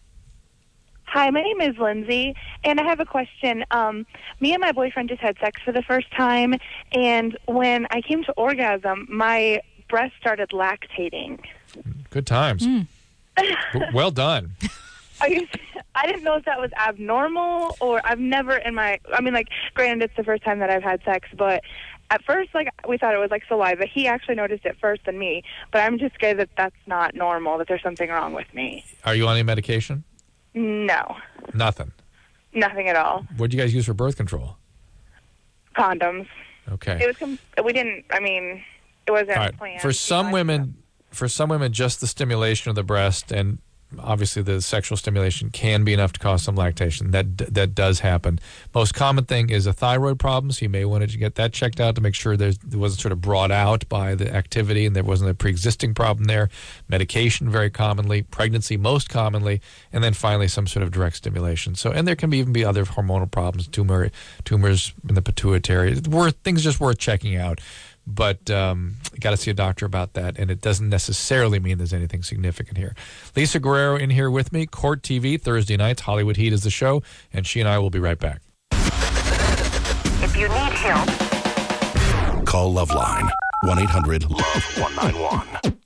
Hi, my name is Lindsay, and I have a question. Um, me and my boyfriend just had sex for the first time, and when I came to orgasm, my breast started lactating. Good times. W- well done. Are you, I didn't know if that was abnormal, or I've never in my, I mean, like, granted, it's the first time that I've had sex, but at first, like, we thought it was, like, saliva. He actually noticed it first than me, but I'm just scared that that's not normal, that there's something wrong with me. Are you on any medication? No, Nothing. nothing at all. What do you guys use for birth control? Condoms. Okay. It was, com- we didn't, I mean, it wasn't All right. planned. For some women, for some women, just the stimulation of the breast and obviously the sexual stimulation can be enough to cause some lactation. That that does happen. Most common thing is a thyroid problem, so you may want to get that checked out to make sure there's, it wasn't sort of brought out by the activity and there wasn't a pre-existing problem there. Medication very commonly, pregnancy most commonly, and then finally some sort of direct stimulation. So, and there can be, even be other hormonal problems, tumor tumors in the pituitary. It's worth, things just worth checking out. But um, you got to see a doctor about that, and it doesn't necessarily mean there's anything significant here. Lisa Guerrero in here with me. Court T V, Thursday nights. Hollywood Heat is the show, and she and I will be right back. If you need help, call Loveline, one eight hundred love one nine one.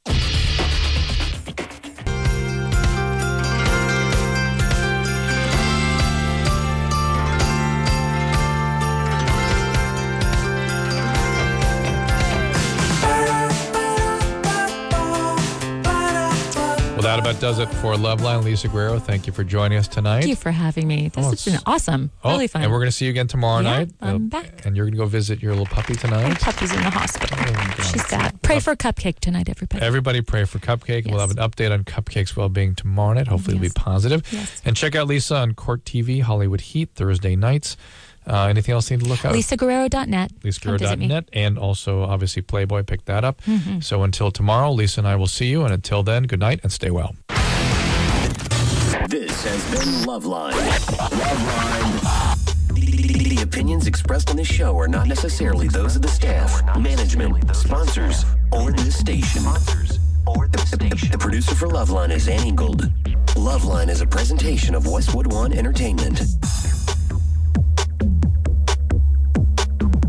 Well, that about does it for Loveline. Lisa Guerrero, thank you for joining us tonight. Thank you for having me. This Oh, has been it's- awesome. Oh, Really fun. And we're going to see you again tomorrow Yeah, night. I'm Uh, back. And you're going to go visit your little puppy tonight. My puppy's in the hospital. She's sad. Pray for a cupcake tonight, everybody. Everybody pray for Cupcake. We'll have an update on Cupcake's well-being tomorrow night. Hopefully it'll be positive. Yes. And check out Lisa on Court T V, Hollywood Heat, Thursday nights. Uh, anything else you need to look out? Lisa Guerrero dot net. Lisa Come Guerrero visit me. dot net. And also, obviously, Playboy. Pick that up. Mhm. So until tomorrow, Lisa and I will see you. And until then, good night and stay well. This has been Loveline. Loveline. The, the opinions expressed on this show are not necessarily those of the staff, management, sponsors, or this station. The, the, the producer for Loveline is Annie Gold. Loveline is a presentation of Westwood One Entertainment.